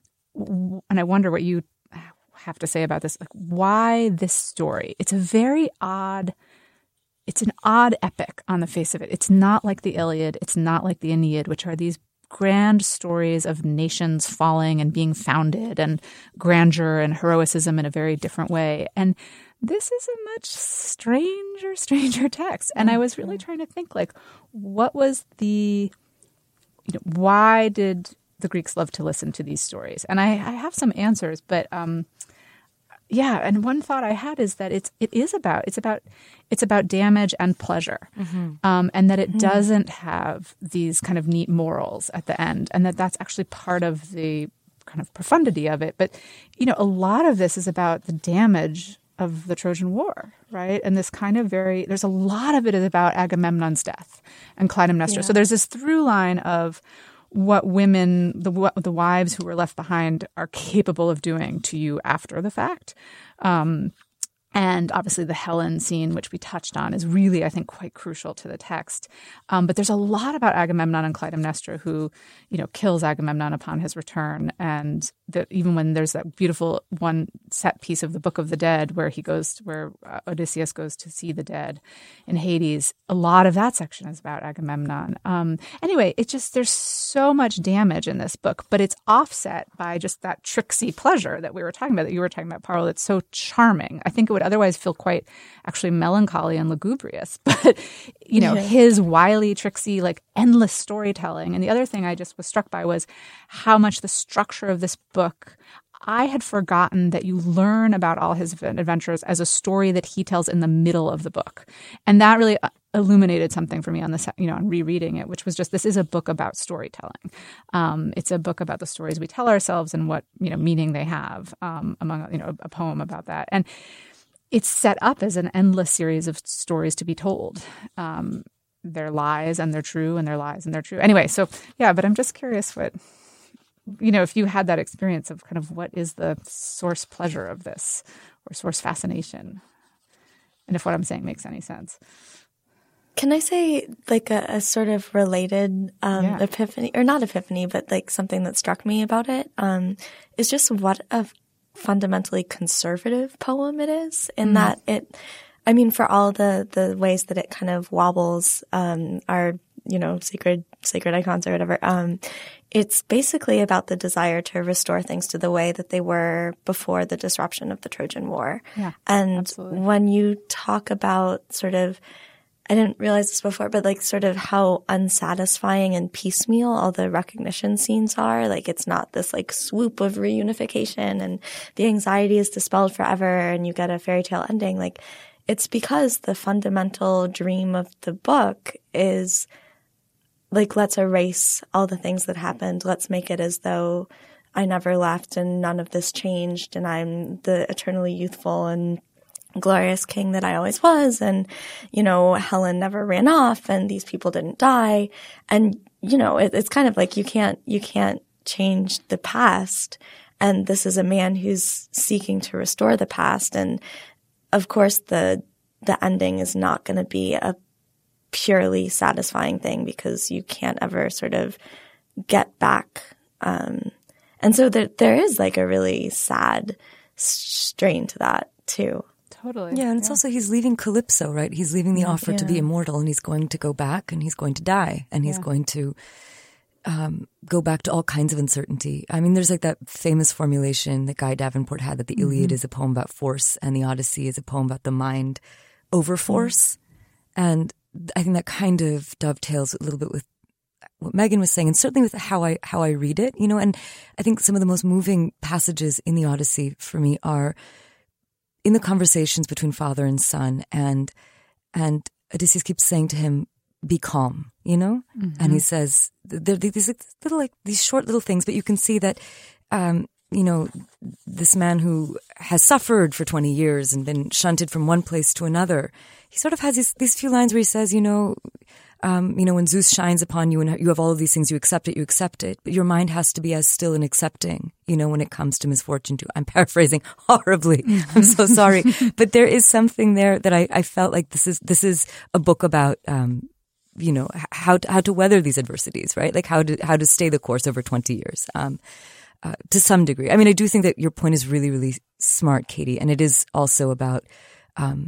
and I wonder what you have to say about this, like why this story? It's a very odd It's an odd epic on the face of it. It's not like the Iliad. It's not like the Aeneid, which are these grand stories of nations falling and being founded and grandeur and heroicism in a very different way. And this is a much stranger, stranger text. And I was really trying to think, like, what was the, you know, why did the Greeks love to listen to these stories? And I, I have some answers, but um, yeah. And one thought I had is that it's it is about it's about it's about damage and pleasure, mm-hmm. um, and that it mm-hmm. doesn't have these kind of neat morals at the end, and that that's actually part of the kind of profundity of it. But you know, a lot of this is about the damage of the Trojan War, right? And this kind of very there's a lot of it is about Agamemnon's death and Clytemnestra. Yeah. So there's this through line of what women, the the wives who were left behind, are capable of doing to you after the fact. Um, and obviously the Helen scene, which we touched on, is really, I think, quite crucial to the text. Um, but there's a lot about Agamemnon and Clytemnestra, who, you know, kills Agamemnon upon his return. And that even when there's that beautiful one set piece of the Book of the Dead where he goes, where uh, Odysseus goes to see the dead in Hades, a lot of that section is about Agamemnon. Um, anyway, it just, there's so much damage in this book, but it's offset by just that tricksy pleasure that we were talking about, that you were talking about, Parul. It's so charming. I think it would otherwise feel quite actually melancholy and lugubrious, but you know, yeah. his wily, tricksy, like endless storytelling. And the other thing I just was struck by was how much the structure of this book, I had forgotten that you learn about all his adventures as a story that he tells in the middle of the book. And that really illuminated something for me on this, you know, on rereading it, which was just, this is a book about storytelling. Um, it's a book about the stories we tell ourselves and what, you know, meaning they have, um, among, you know, a poem about that. And it's set up as an endless series of stories to be told. Um, they're lies and they're true, and they're lies and they're true. Anyway, so yeah, but I'm just curious what, you know, if you had that experience of kind of what is the source pleasure of this, or source fascination, and if what I'm saying makes any sense. Can I say like a, a sort of related um, yeah. epiphany, or not epiphany, but like something that struck me about it um, is just what a fundamentally conservative poem it is, in mm. that it, I mean, for all the, the ways that it kind of wobbles um, our, you know, sacred sacred icons or whatever, um, it's basically about the desire to restore things to the way that they were before the disruption of the Trojan War. Yeah, and absolutely. When you talk about sort of, I didn't realize this before, but like sort of how unsatisfying and piecemeal all the recognition scenes are. Like, it's not this like swoop of reunification and the anxiety is dispelled forever and you get a fairy tale ending. Like, it's because the fundamental dream of the book is like, let's erase all the things that happened. Let's make it as though I never left and none of this changed and I'm the eternally youthful and glorious king that I always was, and, you know, Helen never ran off and these people didn't die. And, you know, it, it's kind of like you can't, you can't change the past. and this is a man who's seeking to restore the past. And of course, the the ending is not going to be a purely satisfying thing because you can't ever sort of get back. Um, and so there there is like a really sad strain to that too. Totally. Yeah, and it's yeah. also he's leaving Calypso, right? He's leaving the offer yeah. to be immortal, and he's going to go back, and he's going to die, and he's yeah. going to um, go back to all kinds of uncertainty. I mean, there's like that famous formulation that Guy Davenport had that the mm-hmm. Iliad is a poem about force, and the Odyssey is a poem about the mind over force. Mm-hmm. And I think that kind of dovetails a little bit with what Megan was saying, and certainly with how I how I read it. You know, and I think some of the most moving passages in the Odyssey for me are in the conversations between father and son, and and Odysseus keeps saying to him, "Be calm," you know, mm-hmm. and he says there are these little like these short little things, but you can see that um, you know this man who has suffered for twenty years and been shunted from one place to another. He sort of has these these few lines where he says, you know. Um, you know, when Zeus shines upon you and you have all of these things, you accept it, you accept it. But your mind has to be as still and accepting, you know, when it comes to misfortune too. I'm paraphrasing horribly. Mm-hmm. I'm so sorry. But there is something there that I, I felt like this is this is a book about, um, you know, how to, how to weather these adversities, right? Like how to how to stay the course over twenty years um, uh, to some degree. I mean, I do think that your point is really, really smart, Katie. And it is also about um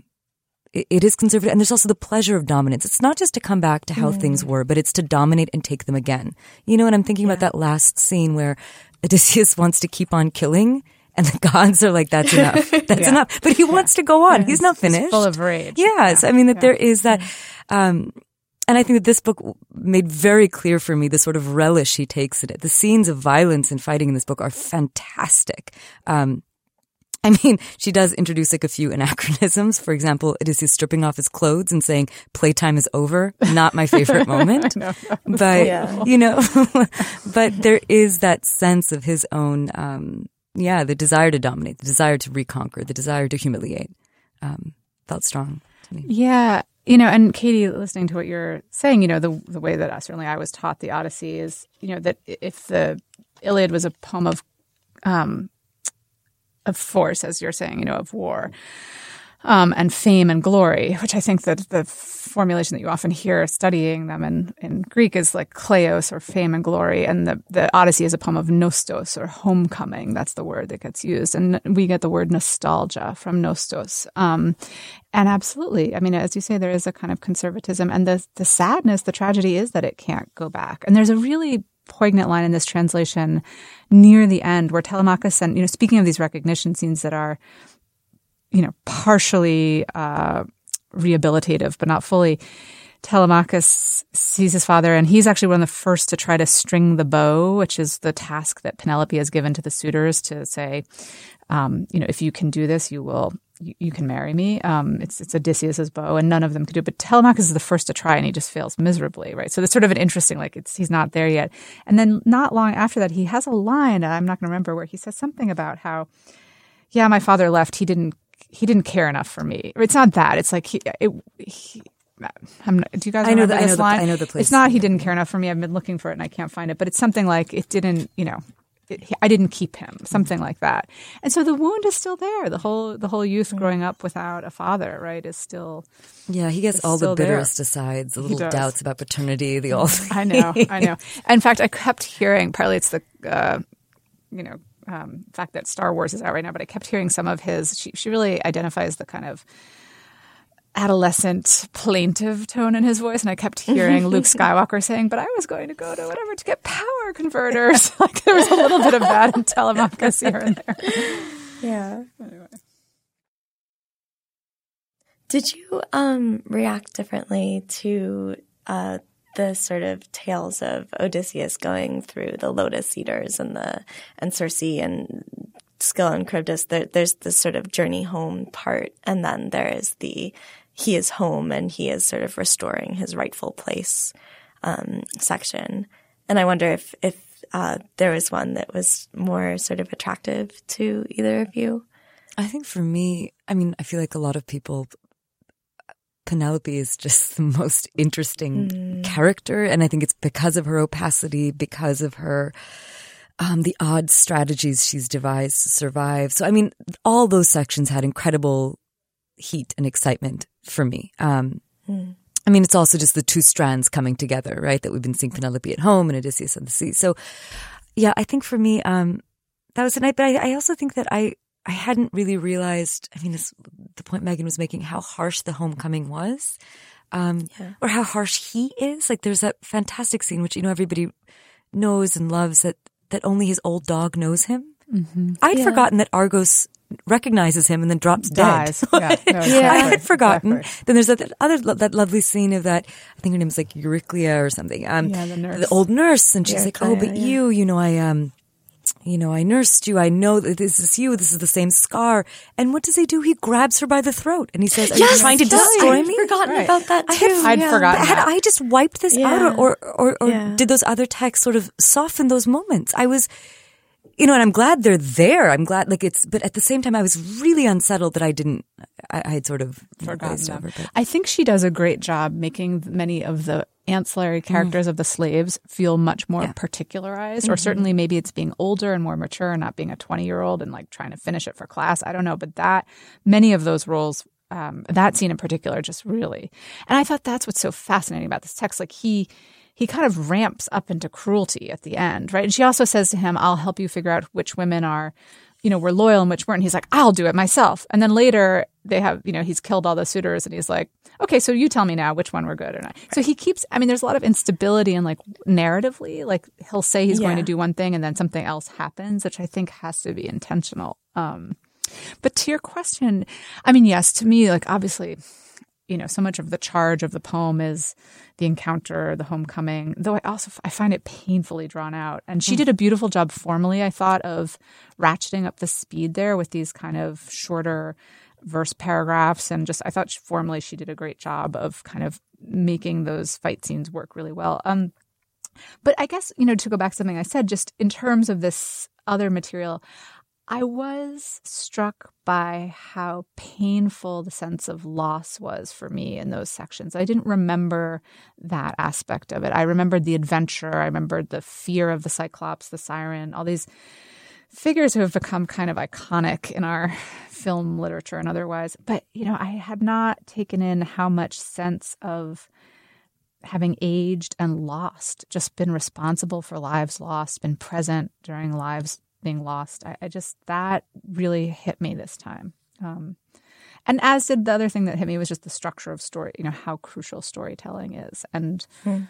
it is conservative, and there's also the pleasure of dominance. It's not just to come back to how mm. things were, but it's to dominate and take them again. You know, and I'm thinking yeah. about that last scene where Odysseus wants to keep on killing, and the gods are like, that's enough. That's yeah. enough. But he yeah. wants to go on. Yeah, he's not finished. He's full of rage. Yes. Yeah. I mean, that yeah. there is that. Um, and I think that this book made very clear for me the sort of relish he takes in it. The scenes of violence and fighting in this book are fantastic. Um, I mean, she does introduce like a few anachronisms. For example, Odysseus stripping off his clothes and saying, playtime is over. Not my favorite moment. know, but, yeah. you know, but there is that sense of his own, um, yeah, the desire to dominate, the desire to reconquer, the desire to humiliate. Um, felt strong to me. Yeah. You know, and Katie, listening to what you're saying, you know, the the way that I, certainly I was taught the Odyssey is, you know, that if the Iliad was a poem of, um, of force, as you're saying, you know, of war, um, and fame and glory, which I think that the formulation that you often hear studying them in, in Greek is like kleos, or fame and glory. And the, the Odyssey is a poem of nostos, or homecoming. That's the word that gets used. And we get the word nostalgia from nostos. Um, and absolutely, I mean, as you say, there is a kind of conservatism. And the the sadness, the tragedy is that it can't go back. And there's a really poignant line in this translation near the end where Telemachus, and, you know, speaking of these recognition scenes that are, you know, partially uh, rehabilitative, but not fully, Telemachus sees his father, and he's actually one of the first to try to string the bow, which is the task that Penelope has given to the suitors to say, um, you know, if you can do this, you will, you, you can marry me. Um, it's it's Odysseus's bow, and none of them could do it. But Telemachus is the first to try, and he just fails miserably, right? So there's sort of an interesting, like, it's he's not there yet. And then not long after that, he has a line, I'm not going to remember, where he says something about how, yeah, my father left. He didn't he didn't care enough for me. It's not that. It's like he. It, he I'm not, do you guys I know remember the, this I know line? The, I know the place. It's not he didn't care enough for me. I've been looking for it and I can't find it. But it's something like it didn't, you know, it, I didn't keep him, something like that. And so the wound is still there. The whole the whole youth growing up without a father, right, is still Yeah, he gets all the bitterest there. asides, the little doubts about paternity, the old I know, I know. In fact, I kept hearing, partly it's the, uh, you know, um, fact that Star Wars is out right now, but I kept hearing some of his, she, she really identifies the kind of adolescent plaintive tone in his voice, and I kept hearing Luke Skywalker saying, but I was going to go to whatever to get power converters. Like there was a little bit of that in Telemachus here and there. Yeah. Anyway. Did you um, react differently to uh, the sort of tales of Odysseus going through the Lotus Eaters and the and Circe and Scylla and Charybdis? There, there's this sort of journey home part, and then there is the he is home and he is sort of restoring his rightful place um, section. And I wonder if if uh, there was one that was more sort of attractive to either of you. I think for me, I mean, I feel like a lot of people, Penelope is just the most interesting mm. character. And I think it's because of her opacity, because of her um, the odd strategies she's devised to survive. So, I mean, all those sections had incredible heat and excitement for me. Um, mm. I mean, it's also just the two strands coming together, right? That we've been seeing Penelope at home and Odysseus on the sea. So, yeah, I think for me, um, that was a night. But I, I also think that I, I hadn't really realized, I mean, this, the point Megan was making, how harsh the homecoming was. Um, yeah. Or how harsh he is. Like, there's that fantastic scene, which, you know, everybody knows and loves, that, that only his old dog knows him. Mm-hmm. I'd yeah. forgotten that Argos recognizes him and then drops Dies. dead. Yeah, no, exactly. I had forgotten. Exactly. Then there's that, that other, that lovely scene of that, I think her name's like Euryclea or something. Um, yeah, the nurse. The old nurse. And she's Euryclea, like, oh, but yeah. you, you know, I, um, you know, I nursed you. I know that this is you. This is the same scar. And what does he do? He grabs her by the throat and he says, are yes, you trying to destroy I'd me? forgotten right. about that too. I had, I'd yeah. forgotten Had that. I just wiped this yeah. out, or, or, or, or yeah. did those other texts sort of soften those moments? I was, you know, and I'm glad they're there. I'm glad, like it's, but at the same time, I was really unsettled that I didn't, I, I had sort of forgotten over. But. I think she does a great job making many of the ancillary characters mm. of the slaves feel much more yeah. particularized, mm-hmm. or certainly maybe it's being older and more mature and not being a twenty year old and like trying to finish it for class. I don't know. But that, many of those roles, um, that scene in particular, just really, and I thought that's what's so fascinating about this text. Like he, he kind of ramps up into cruelty at the end, right? And she also says to him, I'll help you figure out which women are, you know, were loyal and which weren't. And he's like, I'll do it myself. And then later they have, you know, he's killed all the suitors and he's like, okay, so you tell me now which one were good or not. Right. So he keeps, I mean, there's a lot of instability and like narratively, like he'll say he's yeah. going to do one thing and then something else happens, which I think has to be intentional. Um, but to your question, I mean, yes, to me, like obviously, you know, so much of the charge of the poem is the encounter, the homecoming, though I also, I find it painfully drawn out. And she mm. did a beautiful job formally, I thought, of ratcheting up the speed there with these kind of shorter verse paragraphs. And just, I thought she, formally she did a great job of kind of making those fight scenes work really well. Um, but I guess, you know, to go back to something I said, just in terms of this other material, I was struck by how painful the sense of loss was for me in those sections. I didn't remember that aspect of it. I remembered the adventure. I remembered the fear of the Cyclops, the siren, all these figures who have become kind of iconic in our film literature and otherwise. But, you know, I had not taken in how much sense of having aged and lost, just been responsible for lives lost, been present during lives being lost. I, I just, that really hit me this time. Um, and as did the other thing that hit me was just the structure of story, you know, how crucial storytelling is. And mm.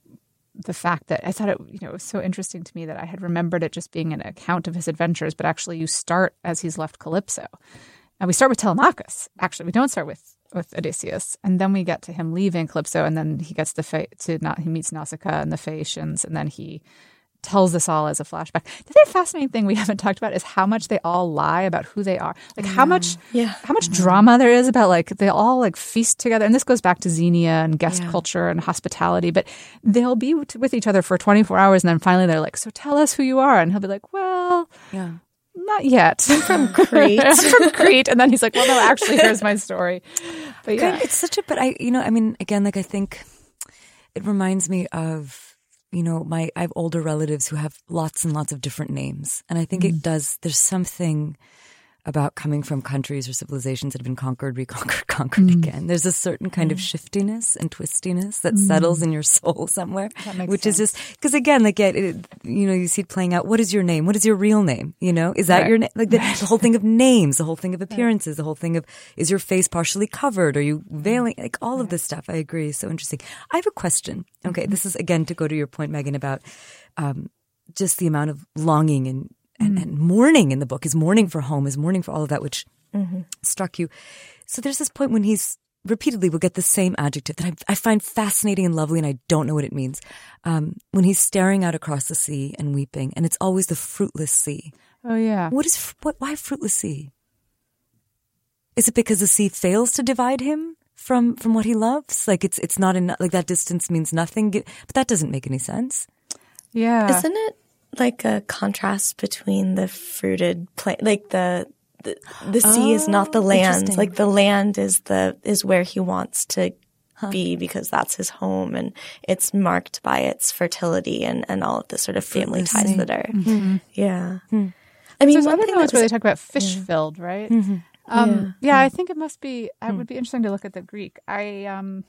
the fact that I thought it, you know, it was so interesting to me that I had remembered it just being an account of his adventures, but actually you start as he's left Calypso. And we start with Telemachus. Actually, we don't start with, with Odysseus. And then we get to him leaving Calypso, and then he gets the Pha- to not, he meets Nausicaa and the Phaeacians, and then he tells this all as a flashback. The other fascinating thing we haven't talked about is how much they all lie about who they are. Like how much, yeah. how much drama there is about like they all like feast together. And this goes back to Xenia and guest yeah. culture and hospitality. But they'll be with each other for twenty-four hours, and then finally they're like, "So tell us who you are." And he'll be like, "Well, yeah, not yet. I'm from Crete." I'm from Crete. And then he's like, "Well, no, actually, here's my story." But yeah, it's such a. But I, you know, I mean, again, like I think it reminds me of. You know, my I have older relatives who have lots and lots of different names. And I think mm. it does, there's something about coming from countries or civilizations that have been conquered, reconquered, conquered mm. again. There's a certain kind mm. of shiftiness and twistiness that mm. settles in your soul somewhere. That makes which sense. is just, because again, like, it, it, you know, you see it playing out. What is your name? What is your real name? You know, is that right. your name? Like the, the whole thing of names, the whole thing of appearances, the whole thing of, is your face partially covered? Are you veiling? Like all right. of this stuff. I agree. So interesting. I have a question. Okay. Mm-hmm. This is again to go to your point, Megan, about um, just the amount of longing and And, and mourning in the book, is mourning for home, is mourning for all of that, which mm-hmm. struck you. So there's this point when he's repeatedly will get the same adjective that I, I find fascinating and lovely, and I don't know what it means. Um, when he's staring out across the sea and weeping, and it's always the fruitless sea. Oh yeah. What is what? Why fruitless sea? Is it because the sea fails to divide him from from what he loves? Like it's it's not enough. Like that distance means nothing. But that doesn't make any sense. Yeah. Isn't it like a contrast between the fruited plant, like the the, the sea oh, is not the land. Like the land is the is where he wants to huh. be because that's his home and it's marked by its fertility and, and all of the sort of family ties that are. Mm-hmm. Yeah. Mm-hmm. I mean, there's one other thing notes that was, where they talk about fish yeah. filled, right? Mm-hmm. Um, yeah. yeah, I think it must be, it would be interesting to look at the Greek. I, um,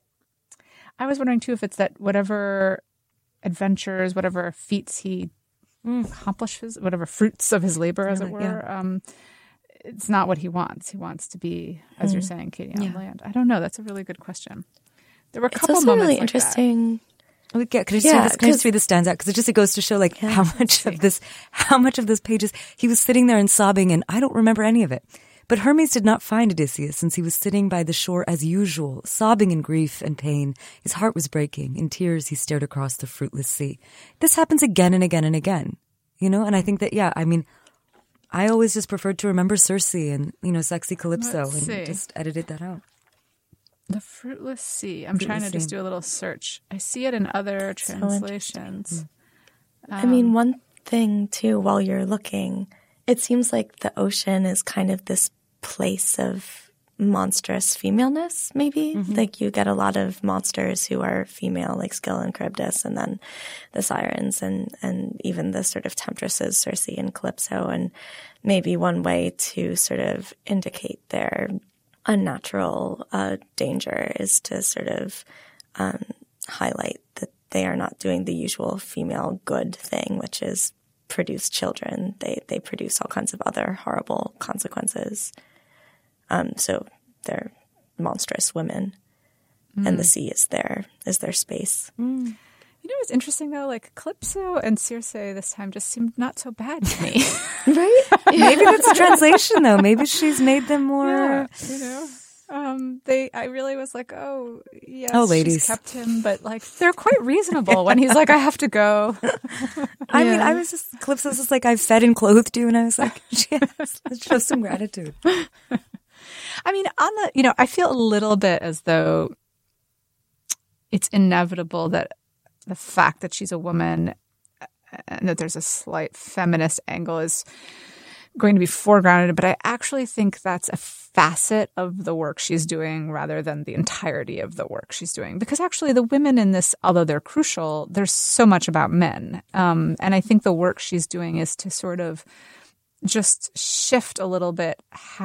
I was wondering too if it's that whatever adventures, whatever feats he mm. accomplishes, whatever fruits of his labor, as it were, yeah. um, it's not what he wants. He wants to be, as mm. you're saying, Katie, on yeah. land. I don't know. That's a really good question. There were a couple it's also moments really like interesting. That. Oh, yeah, can I just yeah, read this, can I just read this stands out? Because it just it goes to show like yeah, how much of this, how much of this pages he was sitting there and sobbing, and I don't remember any of it. But Hermes did not find Odysseus, since he was sitting by the shore as usual, sobbing in grief and pain. His heart was breaking. In tears, he stared across the fruitless sea. This happens again and again and again, you know? And I think that, yeah, I mean, I always just preferred to remember Circe and, you know, sexy Calypso Let's and see. just edited that out. The fruitless sea. I'm fruitless trying to sea. just do a little search. I see it in other so translations. Mm. Um, I mean, one thing, too, while you're looking, it seems like the ocean is kind of this place of monstrous femaleness, maybe. Mm-hmm. Like you get a lot of monsters who are female, like Scylla and Charybdis, and then the sirens and, and even the sort of temptresses, Circe and Calypso. And maybe one way to sort of indicate their unnatural uh, danger is to sort of um, highlight that they are not doing the usual female good thing, which is produce children. They they produce all kinds of other horrible consequences. Um, so they're monstrous women, mm. and the sea is their is their space. Mm. You know what's interesting though? Like Calypso and Circe this time just seemed not so bad to me, right? Maybe that's a translation though. Maybe she's made them more. Yeah, you know. Um, they, I really was like, oh, yes, oh, ladies. She's kept him, but like, they're quite reasonable when he's like, I have to go. I yeah. mean, I was just, Calypso's just like, I've fed and clothed you. And I was like, yes, let's show some gratitude. I mean, on the, you know, I feel a little bit as though it's inevitable that the fact that she's a woman and that there's a slight feminist angle is going to be foregrounded, but I actually think that's a facet of the work she's doing rather than the entirety of the work she's doing. Because actually the women in this, although they're crucial, there's so much about men. Um, and I think the work she's doing is to sort of just shift a little bit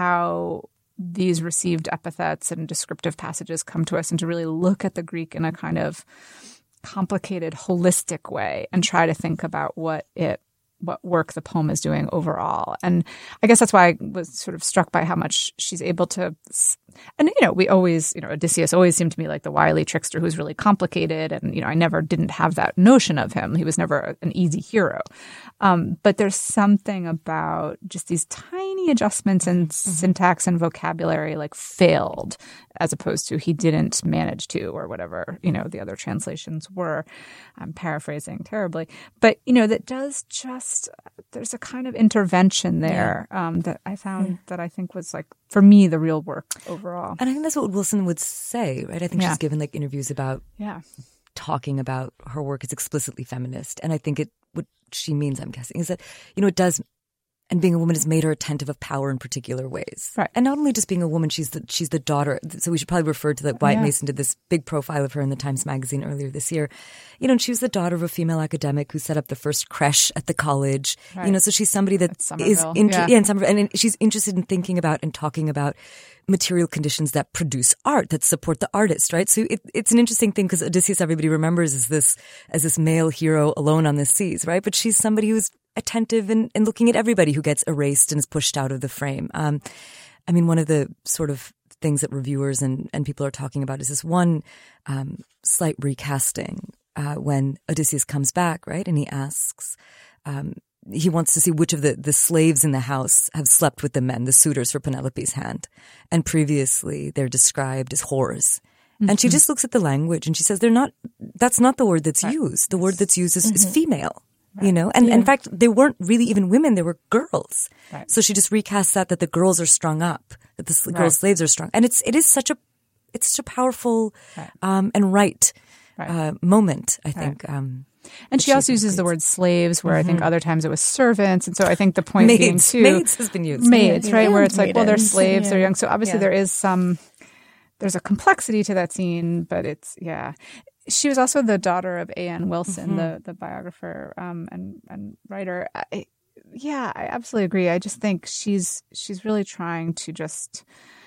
how these received epithets and descriptive passages come to us and to really look at the Greek in a kind of complicated, holistic way and try to think about what it what work the poem is doing overall. And I guess that's why I was sort of struck by how much she's able to, and, you know, we always, you know, Odysseus always seemed to me like the wily trickster who's really complicated. And, you know, I never didn't have that notion of him. He was never an easy hero. Um, but there's something about just these tiny adjustments in mm-hmm. syntax and vocabulary, like failed, as opposed to he didn't manage to, or whatever, you know, the other translations were. I'm paraphrasing terribly. But, you know, that does just, there's a kind of intervention there yeah. um, that I found yeah. that I think was like, for me, the real work overall. And I think that's what Wilson would say, right? I think yeah. she's given like interviews about yeah. talking about her work is explicitly feminist. And I think it, what she means, I'm guessing, is that, you know, it does, and being a woman has made her attentive of power in particular ways. Right. And not only just being a woman, she's the she's the daughter. So we should probably refer to that. Wyatt yeah. Mason did this big profile of her in the Times Magazine earlier this year. You know, and she was the daughter of a female academic who set up the first creche at the college. Right. You know, so she's somebody that is inter- yeah. yeah, in Somerville, and she's interested in thinking about and talking about material conditions that produce art, that support the artist, right? So it, it's an interesting thing because Odysseus, everybody remembers as this as this male hero alone on the seas, right? But she's somebody who's attentive and, and looking at everybody who gets erased and is pushed out of the frame. Um, I mean, one of the sort of things that reviewers and, and people are talking about is this one um, slight recasting uh, when Odysseus comes back, right? And he asks, um, he wants to see which of the, the slaves in the house have slept with the men, the suitors for Penelope's hand. And previously they're described as whores. Mm-hmm. And she just looks at the language and she says, they're not, that's not the word that's right. used. The word that's used is, mm-hmm. is female. Right. You know, and, yeah. and in fact, they weren't really even women, they were girls. Right. So she just recasts that, that the girls are strung up, that the sl- right. girl slaves are strung. And it's, it is such a, it's such a powerful, right. um, and right, right. Uh, moment, I think. Right. Um, and she also uses the word slaves, where mm-hmm. I think other times it was servants. And so I think the point maids, being too. Maids has been used. Maids, yeah. right? Yeah. Where it's like, well, they're Maidens. slaves, yeah. they're young. So obviously yeah. there is some, there's a complexity to that scene, but it's, yeah. She was also the daughter of A N Wilson, mm-hmm. the, the biographer um, and, and writer. I, yeah, I absolutely agree. I just think she's she's really trying to just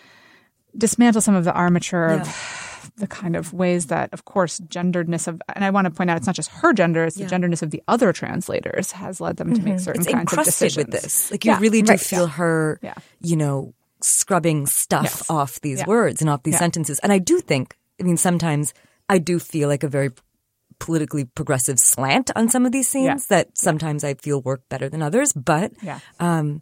dismantle some of the armature yeah. of the kind of ways that, of course, genderedness of, and I want to point out, it's not just her gender, it's yeah. the genderedness of the other translators has led them to make certain it's kinds of decisions. With this. Like you yeah, really do right, feel yeah. her, yeah. you know, scrubbing stuff yes. off these yeah. words and off these yeah. sentences. And I do think, I mean, sometimes I do feel like a very politically progressive slant on some of these scenes yeah. that sometimes yeah. I feel work better than others. But, yeah. um,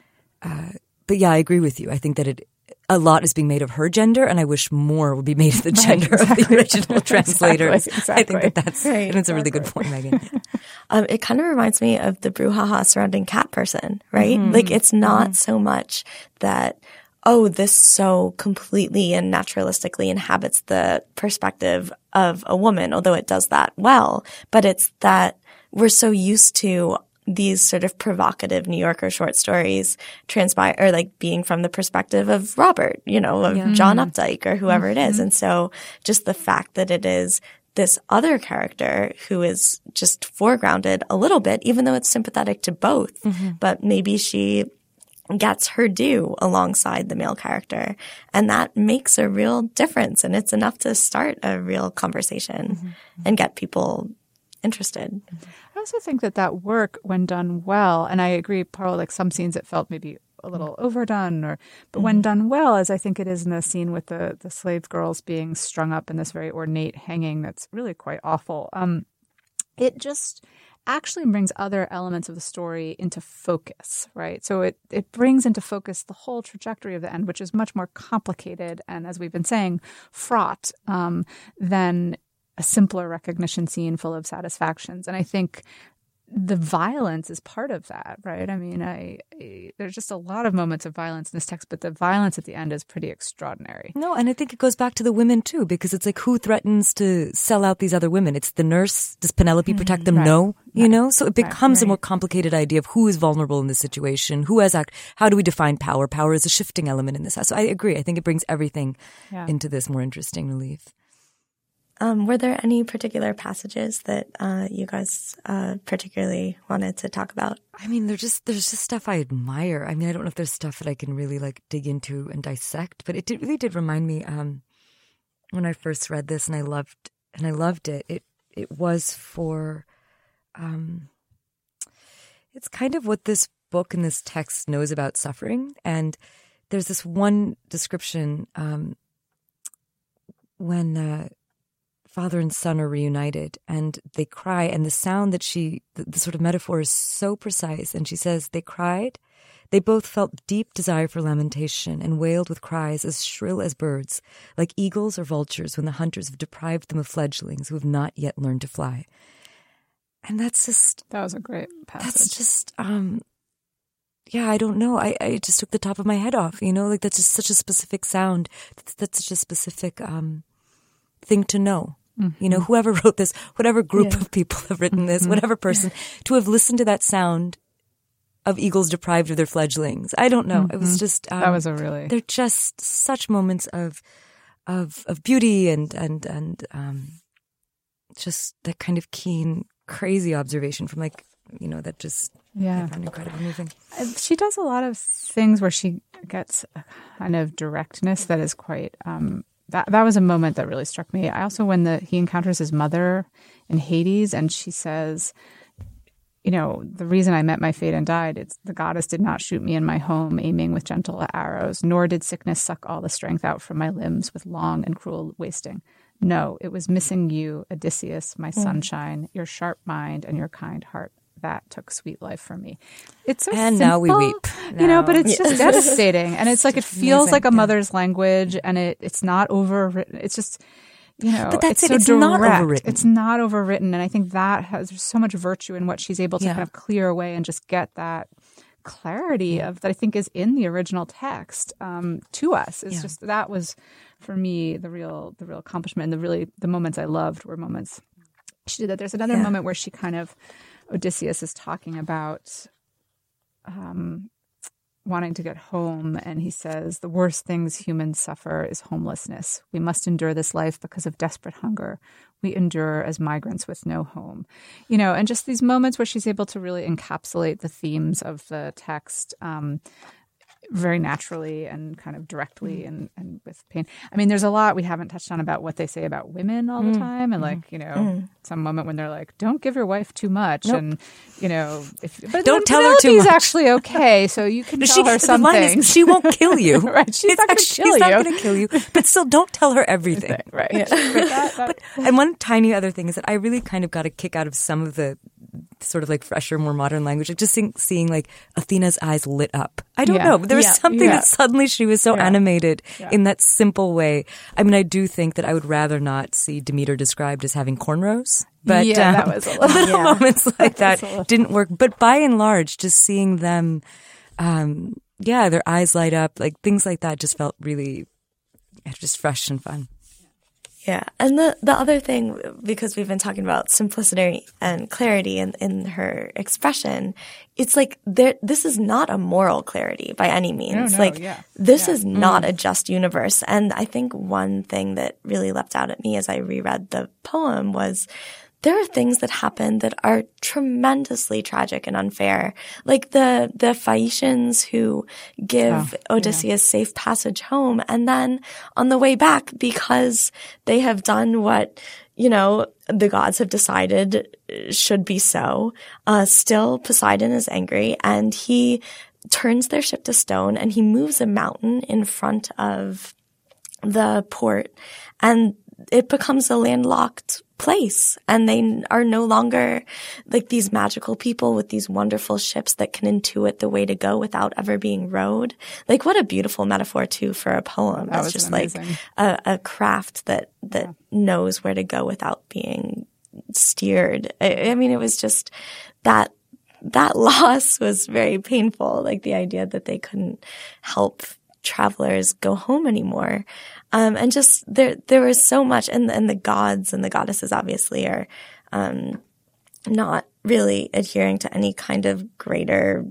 uh, but yeah, I agree with you. I think that it, a lot is being made of her gender, and I wish more would be made of the gender right, exactly. of the original translators. exactly, exactly. I think that that's, right, and it's exactly. a really good point, Megan. um, it kind of reminds me of the brouhaha surrounding Cat Person, right? Mm-hmm. Like it's not mm-hmm. so much that, oh, this so completely and naturalistically inhabits the perspective of a woman, although it does that well, but it's that we're so used to these sort of provocative New Yorker short stories transpire, or like being from the perspective of Robert, you know, of yeah. John Updike or whoever mm-hmm. it is. And so just the fact that it is this other character who is just foregrounded a little bit, even though it's sympathetic to both, mm-hmm. but maybe she gets her due alongside the male character. And that makes a real difference. And it's enough to start a real conversation mm-hmm. and get people interested. I also think that that work, when done well, and I agree, Parla, like some scenes it felt maybe a little overdone, or but mm-hmm. when done well, as I think it is in the scene with the the slave girls being strung up in this very ornate hanging that's really quite awful, um, it just actually brings other elements of the story into focus, right? So it, it brings into focus the whole trajectory of the end, which is much more complicated and, as we've been saying, fraught um, than a simpler recognition scene full of satisfactions. And I think the violence is part of that, right? I mean, I, I there's just a lot of moments of violence in this text, but the violence at the end is pretty extraordinary. No, and I think it goes back to the women too, because it's like, who threatens to sell out these other women? It's the nurse. Does Penelope protect them? Right. No, you right. know? So it becomes right. a more complicated idea of who is vulnerable in this situation, who has act, how do we define power? Power is a shifting element in this. So I agree. I think it brings everything yeah. into this more interesting relief. Um, were there any particular passages that uh, you guys uh, particularly wanted to talk about? I mean, there's just there's just stuff I admire. I mean, I don't know if there's stuff that I can really like dig into and dissect, but it did, really did remind me um, when I first read this, and I loved and I loved it. It it was for um, it's kind of what this book and this text knows about suffering. And there's this one description um, when. Uh, Father and son are reunited and they cry, and the sound that she, the, the sort of metaphor is so precise. And she says, they cried, they both felt deep desire for lamentation and wailed with cries as shrill as birds, like eagles or vultures when the hunters have deprived them of fledglings who have not yet learned to fly. And that's just... That was a great passage. That's just, um, yeah, I don't know. I, I just took the top of my head off, you know, like that's just such a specific sound. That's, that's such a specific um, thing to know. Mm-hmm. You know, whoever wrote this, whatever group yeah. of people have written this, mm-hmm. whatever person, to have listened to that sound of eagles deprived of their fledglings. I don't know. Mm-hmm. It was just... Um, that was a really... They're just such moments of of of beauty and, and, and um, just that kind of keen, crazy observation from like, you know, that just... Yeah. I found incredibly moving. She does a lot of things where she gets a kind of directness that is quite... Um, That that was a moment that really struck me. I also, when the he encounters his mother in Hades, and she says, you know, the reason I met my fate and died, it's the goddess did not shoot me in my home, aiming with gentle arrows, nor did sickness suck all the strength out from my limbs with long and cruel wasting. No, it was missing you, Odysseus, my mm. sunshine, your sharp mind and your kind heart. That took sweet life from me. It's so and simple, now we weep. Now. You know, but it's just devastating, and it's like it feels amazing. like a yeah. mother's language, and it it's not overwritten. It's just, you know, but that's it's it. So it's direct. not overwritten. It's not overwritten, and I think that has there's so much virtue in what she's able to yeah. kind of clear away and just get that clarity of that I think is in the original text um, to us. It's yeah. just that was for me the real the real accomplishment, and the really the moments I loved were moments she did that. There's another yeah. moment where she kind of. Odysseus is talking about um, wanting to get home, and he says, the worst things humans suffer is homelessness. We must endure this life because of desperate hunger. We endure as migrants with no home. You know, and just these moments where she's able to really encapsulate the themes of the text um, very naturally and kind of directly and, and with pain. I mean, there's a lot we haven't touched on about what they say about women all the time. And like, you know, mm. some moment when they're like, don't give your wife too much. Nope. And, you know, if but don't tell her too much. She's actually okay. So you can tell she, her some things. Is, she won't kill you. Right. She's it's not going to kill she's you. She's not going to kill you. But still, don't tell her everything. Right. Yeah. But that, that, but, and one tiny other thing is that I really kind of got a kick out of some of the sort of like fresher, more modern language. Like just seeing, seeing like Athena's eyes lit up. I don't yeah. know. But there was yeah. something yeah. that suddenly she was so yeah. animated yeah. in that simple way. I mean, I do think that I would rather not see Demeter described as having cornrows. But yeah, um, that was a little, little yeah. moments like that, that didn't work. But by and large, just seeing them, um, yeah, their eyes light up, like things like that just felt really just fresh and fun. Yeah. And the, the other thing, because we've been talking about simplicity and clarity in, in her expression, it's like there, this is not a moral clarity by any means. No, no, like yeah. this yeah. is not mm. a just universe. And I think one thing that really leapt out at me as I reread the poem was there are things that happen that are tremendously tragic and unfair. Like the, the Phaeacians who give oh, Odysseus yeah. safe passage home. And then on the way back, because they have done what, you know, the gods have decided should be so, uh, still Poseidon is angry and he turns their ship to stone and he moves a mountain in front of the port and it becomes a landlocked place and they are no longer like these magical people with these wonderful ships that can intuit the way to go without ever being rowed. Like what a beautiful metaphor too for a poem. That it's just amazing. like a, a craft that, that yeah. knows where to go without being steered. I, I mean, it was just that, that loss was very painful. Like the idea that they couldn't help travelers go home anymore. Um, and just there, there was so much, and, and the gods and the goddesses obviously are, um, not really adhering to any kind of greater,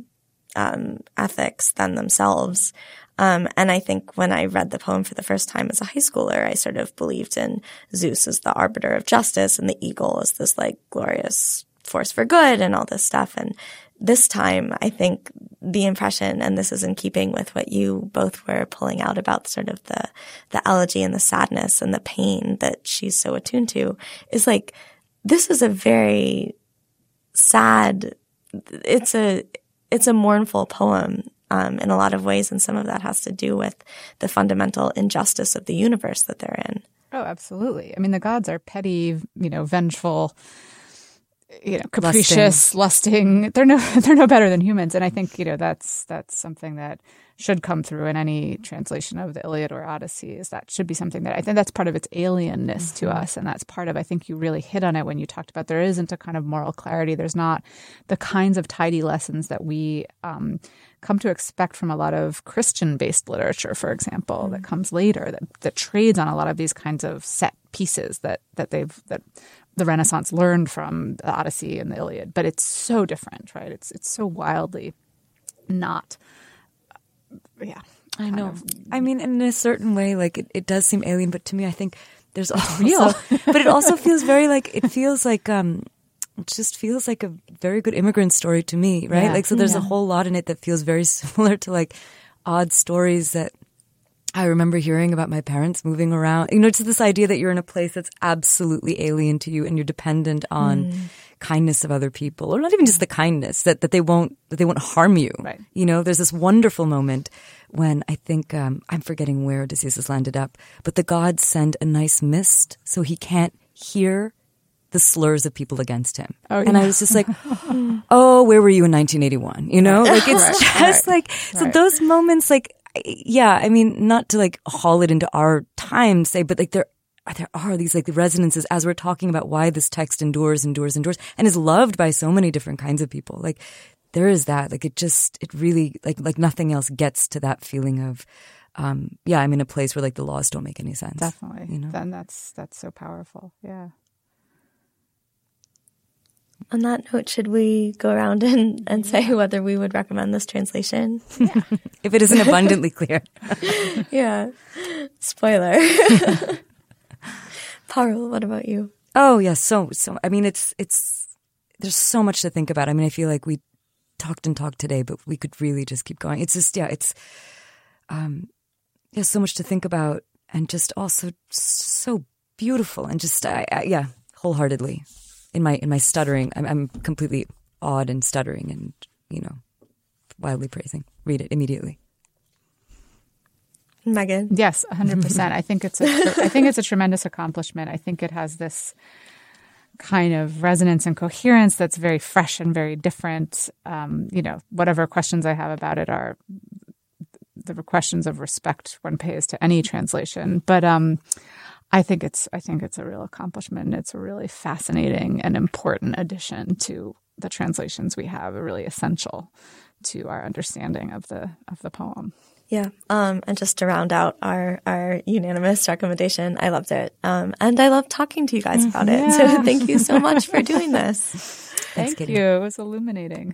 um, ethics than themselves. Um, and I think when I read the poem for the first time as a high schooler, I sort of believed in Zeus as the arbiter of justice and the eagle as this like glorious force for good and all this stuff. And this time, I think the impression, and this is in keeping with what you both were pulling out about sort of the, the elegy and the sadness and the pain that she's so attuned to, is like, this is a very sad, it's a, it's a mournful poem, um, in a lot of ways. And some of that has to do with the fundamental injustice of the universe that they're in. Oh, absolutely. I mean, the gods are petty, you know, vengeful, you know, capricious, lusting. lusting. They're no, they're no better than humans. And I think, you know, that's, that's something that should come through in any translation of the Iliad or Odyssey, is that should be something that I think that's part of its alienness mm-hmm. to us. And that's part of, I think you really hit on it when you talked about there isn't a kind of moral clarity. There's not the kinds of tidy lessons that we um, come to expect from a lot of Christian-based literature, for example, mm-hmm. that comes later, that, that trades on a lot of these kinds of set pieces that, that they've, that the Renaissance learned from the Odyssey and the Iliad, but it's so different, right? It's it's so wildly not, yeah. I know. Of, I mean, in a certain way, like it, it does seem alien, but to me, I think there's also, real. But it also feels very like, it feels like, um, it just feels like a very good immigrant story to me, right? Yeah. Like, so there's yeah. a whole lot in it that feels very similar to like odd stories that I remember hearing about my parents moving around. You know, just this idea that you're in a place that's absolutely alien to you and you're dependent on mm. kindness of other people, or not even just the kindness, that, that they won't, that they won't harm you. Right. You know, there's this wonderful moment when I think, um, I'm forgetting where Odysseus has landed up, but the gods send a nice mist so he can't hear the slurs of people against him. Oh, and yeah. I was just like, oh, where were you in nineteen eighty-one? You know, like it's right. just right. like, so right. those moments, like, yeah, I mean, not to like haul it into our time, say, but like there, there are these like resonances as we're talking about why this text endures, endures, endures, and is loved by so many different kinds of people. Like there is that, like it just, it really, like, like nothing else gets to that feeling of, um, yeah, I'm in a place where like the laws don't make any sense. Definitely. You know? Then that's, that's so powerful. Yeah. On that note, should we go around and, and say whether we would recommend this translation? Yeah. If it isn't abundantly clear. Yeah. Spoiler. Parul, what about you? Oh, yes. Yeah, so, so, I mean, it's, it's, there's so much to think about. I mean, I feel like we talked and talked today, but we could really just keep going. It's just, yeah, it's, um, yeah, so much to think about and just also so beautiful and just, I, I, yeah, wholeheartedly. In my in my stuttering, I'm, I'm completely awed and stuttering and, you know, wildly praising. Read it immediately. Megan? Yes, one hundred percent. I think it's a, I think it's a tremendous accomplishment. I think it has this kind of resonance and coherence that's very fresh and very different. Um, you know, whatever questions I have about it are the questions of respect one pays to any translation. But um I think it's I think it's a real accomplishment. It's a really fascinating and important addition to the translations we have, really essential to our understanding of the of the poem. Yeah. Um, and just to round out our, our unanimous recommendation, I loved it. Um, and I love talking to you guys about yeah. it. So thank you so much for doing this. Thank Thanks, you. It was illuminating.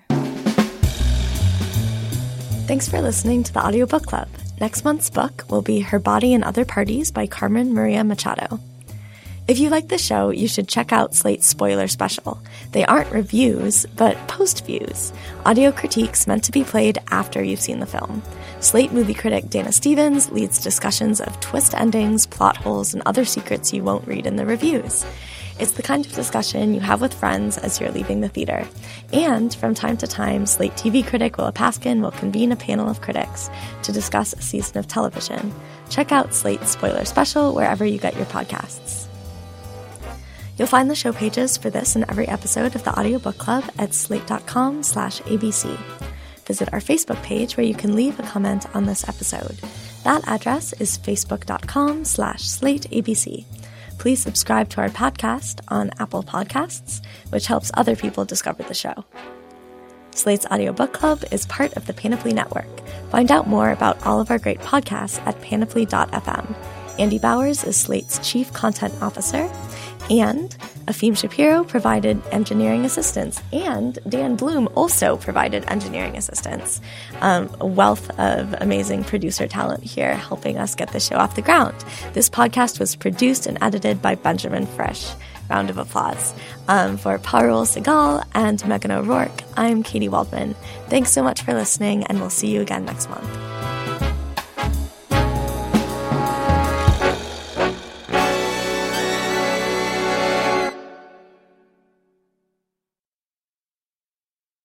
Thanks for listening to the Audiobook Club. Next month's book will be Her Body and Other Parties by Carmen Maria Machado. If you like the show, you should check out Slate's Spoiler Special. They aren't reviews, but post-views, audio critiques meant to be played after you've seen the film. Slate movie critic Dana Stevens leads discussions of twist endings, plot holes, and other secrets you won't read in the reviews. It's the kind of discussion you have with friends as you're leaving the theater. And from time to time, Slate T V critic Willa Paskin will convene a panel of critics to discuss a season of television. Check out Slate's Spoiler Special wherever you get your podcasts. You'll find the show pages for this and every episode of the Audiobook Club at slate.com slash ABC. Visit our Facebook page where you can leave a comment on this episode. That address is facebook.com slash slateabc. Please subscribe to our podcast on Apple Podcasts, which helps other people discover the show. Slate's Audiobook Club is part of the Panoply Network. Find out more about all of our great podcasts at panoply dot f m. Andy Bowers is Slate's Chief Content Officer, and Afim Shapiro provided engineering assistance, and Dan Bloom also provided engineering assistance. Um, a wealth of amazing producer talent here helping us get the show off the ground. This podcast was produced and edited by Benjamin Frisch. Round of applause. Um, for Parul Segal and Megan O'Rourke, I'm Katie Waldman. Thanks so much for listening, and we'll see you again next month.